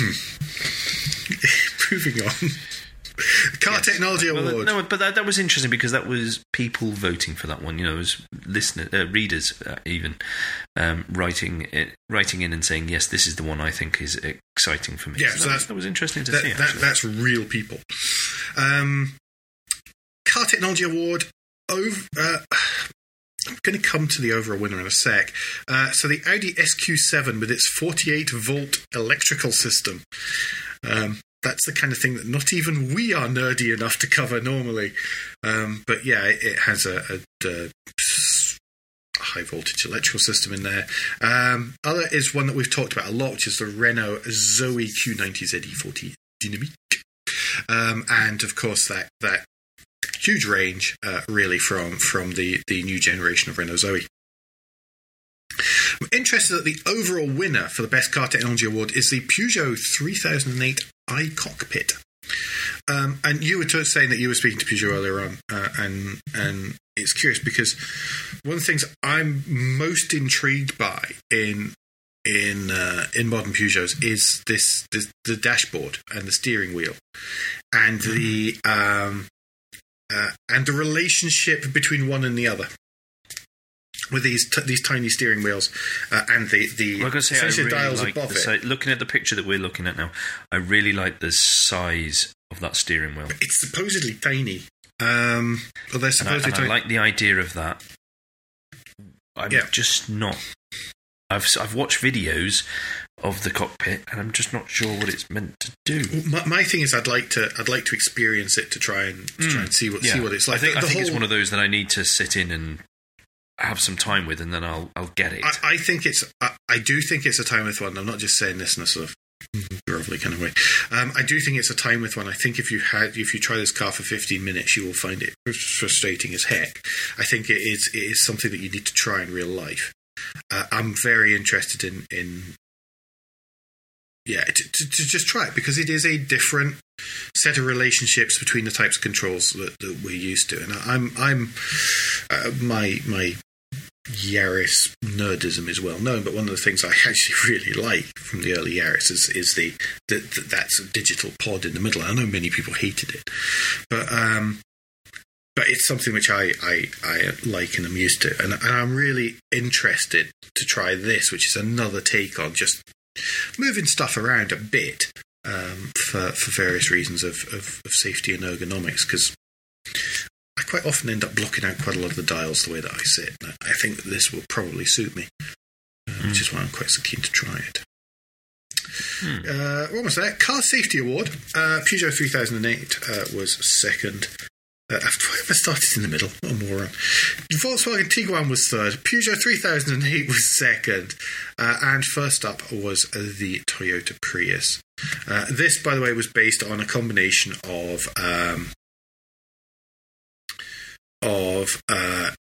Moving on. Car yes. Technology Award. Well, no, but that, that was interesting because that was people voting for that one. You know, it was listeners, uh, readers, uh, even um, writing it, writing in and saying, "Yes, this is the one I think is exciting for me." Yeah, so, so that, that's, that was interesting to that, see. That, that's real people. Um, Car Technology Award. Over. Uh, I'm going to come to the overall winner in a sec. Uh, so the Audi S Q seven with its forty-eight volt electrical system. Um, That's the kind of thing that not even we are nerdy enough to cover normally. Um, but yeah, it, it has a, a, a high voltage electrical system in there. Um, other is one that we've talked about a lot, which is the Renault Zoe Q ninety Z E forty Dynamique. Um, and of course, that that huge range, uh, really, from, from the, the new generation of Renault Zoe. I'm interested that the overall winner for the Best Car Technology Award is the Peugeot three thousand eight iCockpit. Um, and you were t- saying that you were speaking to Peugeot earlier on, uh, and and it's curious because one of the things I'm most intrigued by in in uh, in modern Peugeots is this, this the dashboard and the steering wheel and the um, uh, and the relationship between one and the other. With these t- these tiny steering wheels uh, and the the like I say, I really dials like above the, it. so, looking at the picture that we're looking at now, I really like the size of that steering wheel. It's supposedly tiny. Um, well, they're supposedly and I, and tiny. I like the idea of that. I'm yeah. just not. I've I've watched videos of the cockpit, and I'm just not sure what it's meant to do. My, my thing is, I'd like to I'd like to experience it to try and to mm. try and see what yeah. see what it's like. I think, the, I the think whole, it's one of those that I need to sit in and have some time with, and then I'll I'll get it. I, I think it's I, I do think it's a time with one. I'm not just saying this in a sort of grovelly kind of way. Um, I do think it's a time with one. I think if you had if you try this car for fifteen minutes, you will find it frustrating as heck. I think it is it is something that you need to try in real life. Uh, I'm very interested in in yeah, to, to, to just try it, because it is a different set of relationships between the types of controls that, that we're used to. And I'm, I'm, uh, my my Yaris nerdism is well known, but one of the things I actually really like from the early Yaris is, is the, the, the that's a digital pod in the middle. I know many people hated it, but um, but it's something which I, I, I like and I'm used to, and, and I'm really interested to try this, which is another take on just moving stuff around a bit um, for for various reasons of, of, of safety and ergonomics, because I quite often end up blocking out quite a lot of the dials the way that I sit. I think that this will probably suit me, uh, mm. which is why I'm quite so keen to try it. Mm. Uh, we're almost there. Car Safety Award. Uh, Peugeot three thousand eight uh, was second. Uh, I started in the middle. What a moron. Volkswagen Tiguan was third. Peugeot three thousand eight was second. Uh, and first up was the Toyota Prius. Uh, this, by the way, was based on a combination of um, of uh,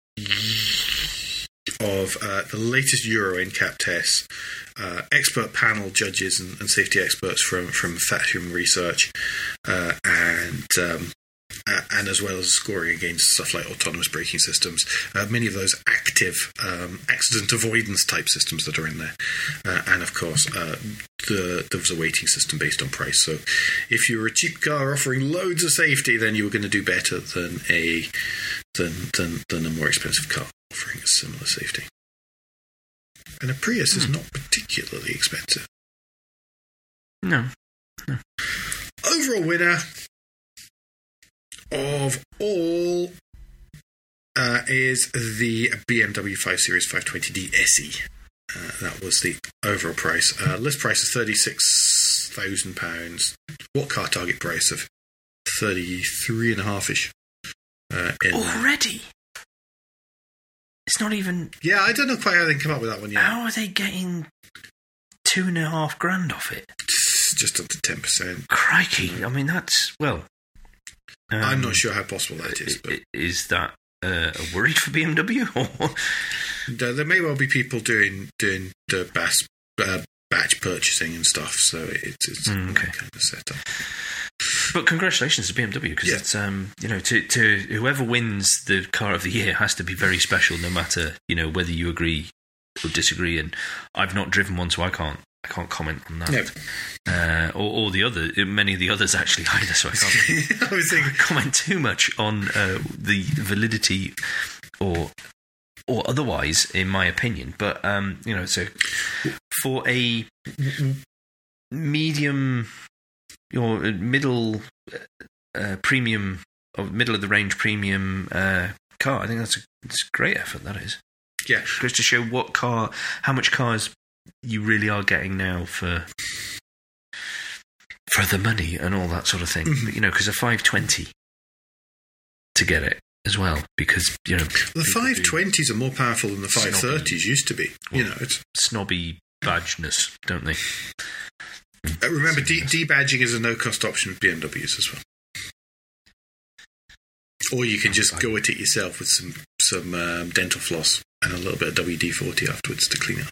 of uh, the latest Euro NCAP tests, uh, expert panel judges and, and safety experts from from Fathom Research, uh, and um, Uh, and as well as scoring against stuff like autonomous braking systems, uh, many of those active um, accident avoidance type systems that are in there, uh, and of course uh, the, there was a weighting system based on price. So if you were a cheap car offering loads of safety, then you were going to do better than a than than, than a more expensive car offering a similar safety. And a Prius hmm. is not particularly expensive. No. no. Overall winner of all uh, is the B M W five Series five twenty D S E. Uh, that was the overall price. Uh, list price is thirty-six thousand pounds. What car target price of thirty-three and a half ish? Uh, Already? It's not even. Yeah, I don't know quite how they come up with that one yet. How are they getting two and a half grand off it? It's just up to ten percent. Crikey! I mean, that's well. Um, I'm not sure how possible that is. But is that uh, a worry for B M W? Or? there, there may well be people doing doing the bas, uh, batch purchasing and stuff, so it's, it's mm, okay. kind of setup. But congratulations to B M W, because yeah. it's um you know to to whoever wins the car of the year has to be very special, no matter you know whether you agree or disagree. And I've not driven one, so I can't. I can't comment on that. No. Uh, or, or the other, many of the others actually either, so I can't I was thinking... comment too much on uh, the validity or or otherwise, in my opinion. But um, you know, so for a medium or middle uh, premium or middle of the range premium uh, car, I think that's a, that's a great effort. That is, yeah, goes to show what car, how much cars you really are getting now for for the money and all that sort of thing. Mm-hmm. But, you know, because a five twenty to get it as well, because you know the five twenties are more powerful than the five thirties used to be. Well, you know, it's snobby badgeness, don't they? Uh, remember, de- debadging is a no-cost option with B M Ws as well. Or you can just go at it yourself with some some um, dental floss and a little bit of W D forty afterwards to clean up.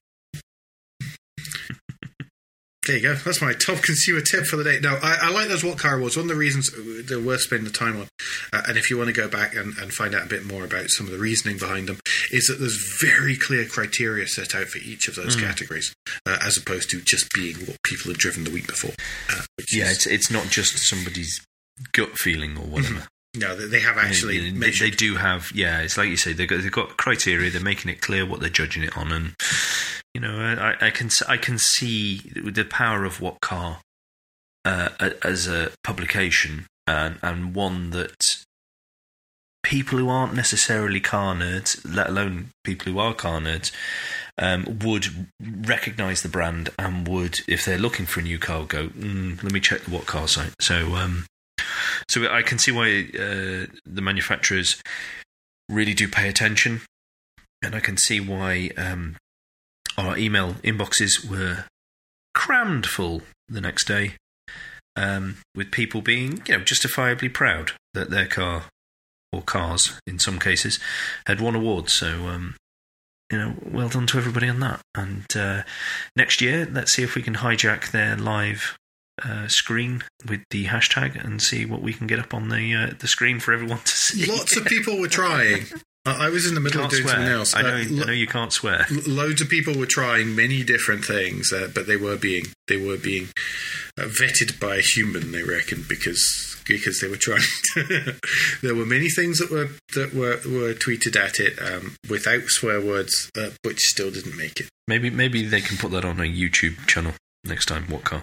There you go. That's my top consumer tip for the day. No, I, I like those What Car Awards. One of the reasons they're worth spending the time on, uh, and if you want to go back and, and find out a bit more about some of the reasoning behind them, is that there's very clear criteria set out for each of those mm. categories, uh, as opposed to just being what people had driven the week before. Uh, yeah, is, it's it's not just somebody's gut feeling or whatever. No, they have actually they, they, they do have, yeah, it's like you say, they've got, they've got criteria, they're making it clear what they're judging it on, and, you know, I, I can I can see the power of What Car uh, as a publication, and, and one that people who aren't necessarily car nerds, let alone people who are car nerds, um, would recognise the brand and would, if they're looking for a new car, go, mm, let me check the What Car site. So, um, So I can see why uh, the manufacturers really do pay attention, and I can see why um, our email inboxes were crammed full the next day, um, with people being, you know, justifiably proud that their car, or cars in some cases, had won awards. So um, you know, well done to everybody on that. And uh, next year, let's see if we can hijack their live uh, screen with the hashtag and see what we can get up on the uh, the screen for everyone to see. Lots of people were trying. I was in the middle Can't of doing swear. something else. I know, Uh, I know you can't swear. Loads of people were trying many different things, uh, but they were being they were being uh, vetted by a human, they reckon, because because they were trying. To there were many things that were that were, were tweeted at it um, without swear words, uh, which still didn't make it. Maybe maybe they can put that on a YouTube channel next time. What car?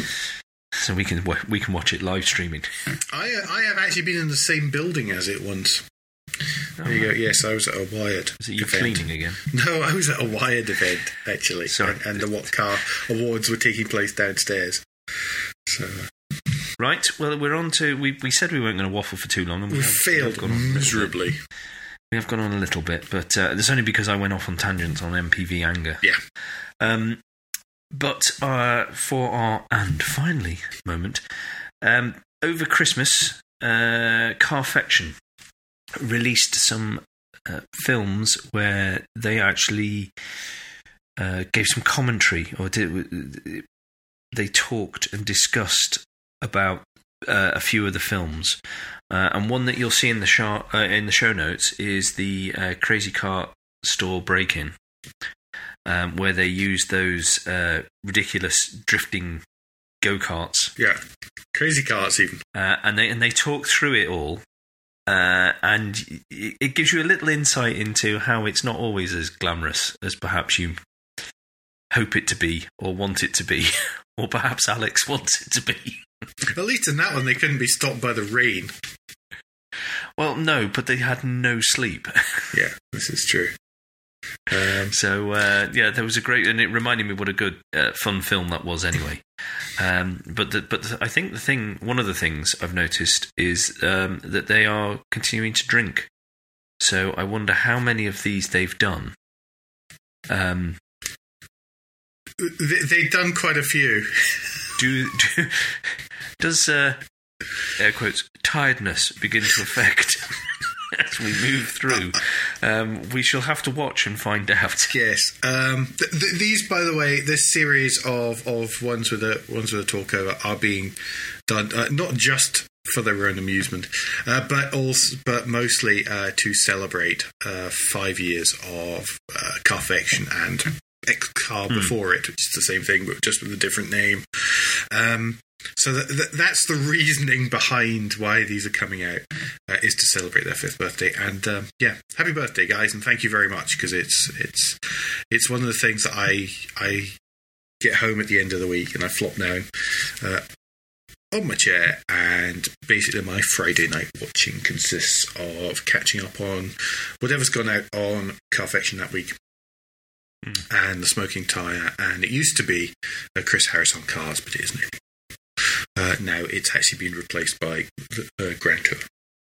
So we can we can watch it live streaming. I I have actually been in the same building as it once. There you go. Yes, I was at a Wired. Is it you event. cleaning again? No, I was at a Wired event actually, Sorry. and, and the What Car Awards were taking place downstairs. So Right. Well, we're on to. We we said we weren't going to waffle for too long, and we we have, failed we have gone on a little bit. miserably. We have gone on a little bit, but uh, it's only because I went off on tangents on M P V anger. Yeah. Um, but uh, for our and finally moment, um, over Christmas, uh, Carfection released some uh, films where they actually uh, gave some commentary, or did they talked and discussed about uh, a few of the films, uh, and one that you'll see in the show uh, in the show notes is the uh, Crazy Kart store break-in, um, where they use those uh, ridiculous drifting go-karts. Yeah, crazy carts even. Uh, and they and they talk through it all, uh, and it, it gives you a little insight into how it's not always as glamorous as perhaps you hope it to be, or want it to be, or perhaps Alex wants it to be. At least in that one, they couldn't be stopped by the rain. Well, no, but they had no sleep. Yeah, this is true. Um, So, uh, yeah, there was a great... And it reminded me what a good, uh, fun film that was anyway. Um, but the, but the, I think the thing... One of the things I've noticed is um, that they are continuing to drink. So I wonder how many of these they've done. Um, they, they've done quite a few. do, do Does, uh, air quotes, tiredness begin to affect... as we move through, um, we shall have to watch and find out. Yes. Um, th- th- these, by the way, this series of, of ones with a ones with a talkover are being done uh, not just for their own amusement, uh, but also, but mostly uh, to celebrate uh, five years of uh, Carfection and X-Car Mm. before it, which is the same thing but just with a different name. Um, So that, that, that's the reasoning behind why these are coming out, uh, is to celebrate their fifth birthday. And um, yeah, happy birthday, guys, and thank you very much, because it's it's it's one of the things that I I get home at the end of the week and I flop down uh, on my chair, and basically my Friday night watching consists of catching up on whatever's gone out on Carfection that week. Mm. And The Smoking Tire, and it used to be uh, Chris Harris on Cars, but it isn't it. Uh, now it's actually been replaced by uh, Grand Tour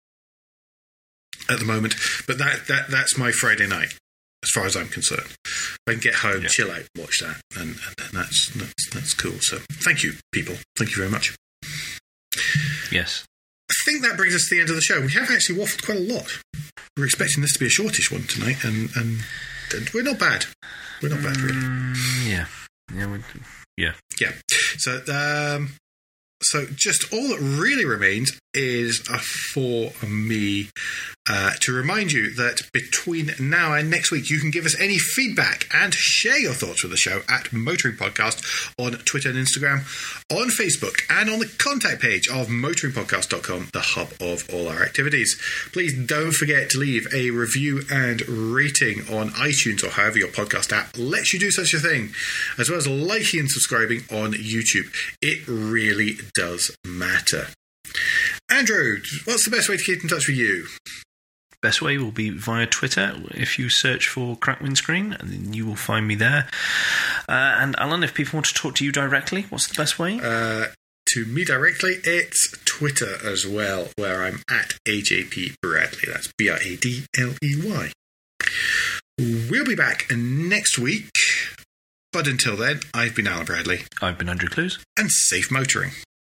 at the moment. But that, that that's my Friday night, as far as I'm concerned. I can get home, yeah. chill out, watch that, and, and that's, that's that's cool. So thank you, people. Thank you very much. Yes. I think that brings us to the end of the show. We have actually waffled quite a lot. We were expecting this to be a shortish one tonight, and, and, and we're not bad. We're not bad, really. Um, yeah. Yeah. We, yeah. Yeah. So, um... So just all that really remains is uh, for me uh, to remind you that between now and next week, you can give us any feedback and share your thoughts with the show at Motoring Podcast on Twitter and Instagram, on Facebook, and on the contact page of motoring podcast dot com, the hub of all our activities. Please don't forget to leave a review and rating on iTunes or however your podcast app lets you do such a thing, as well as liking and subscribing on YouTube. It really does matter. Andrew, what's the best way to keep in touch with you? Best way will be via Twitter. If you search for Crack Windscreen, then you will find me there. Uh, and Alan, if people want to talk to you directly, what's the best way? Uh, to me directly, it's Twitter as well, where I'm at A J P Bradley. That's B R A D L E Y. We'll be back next week. But until then, I've been Alan Bradley. I've been Andrew Clues. And safe motoring.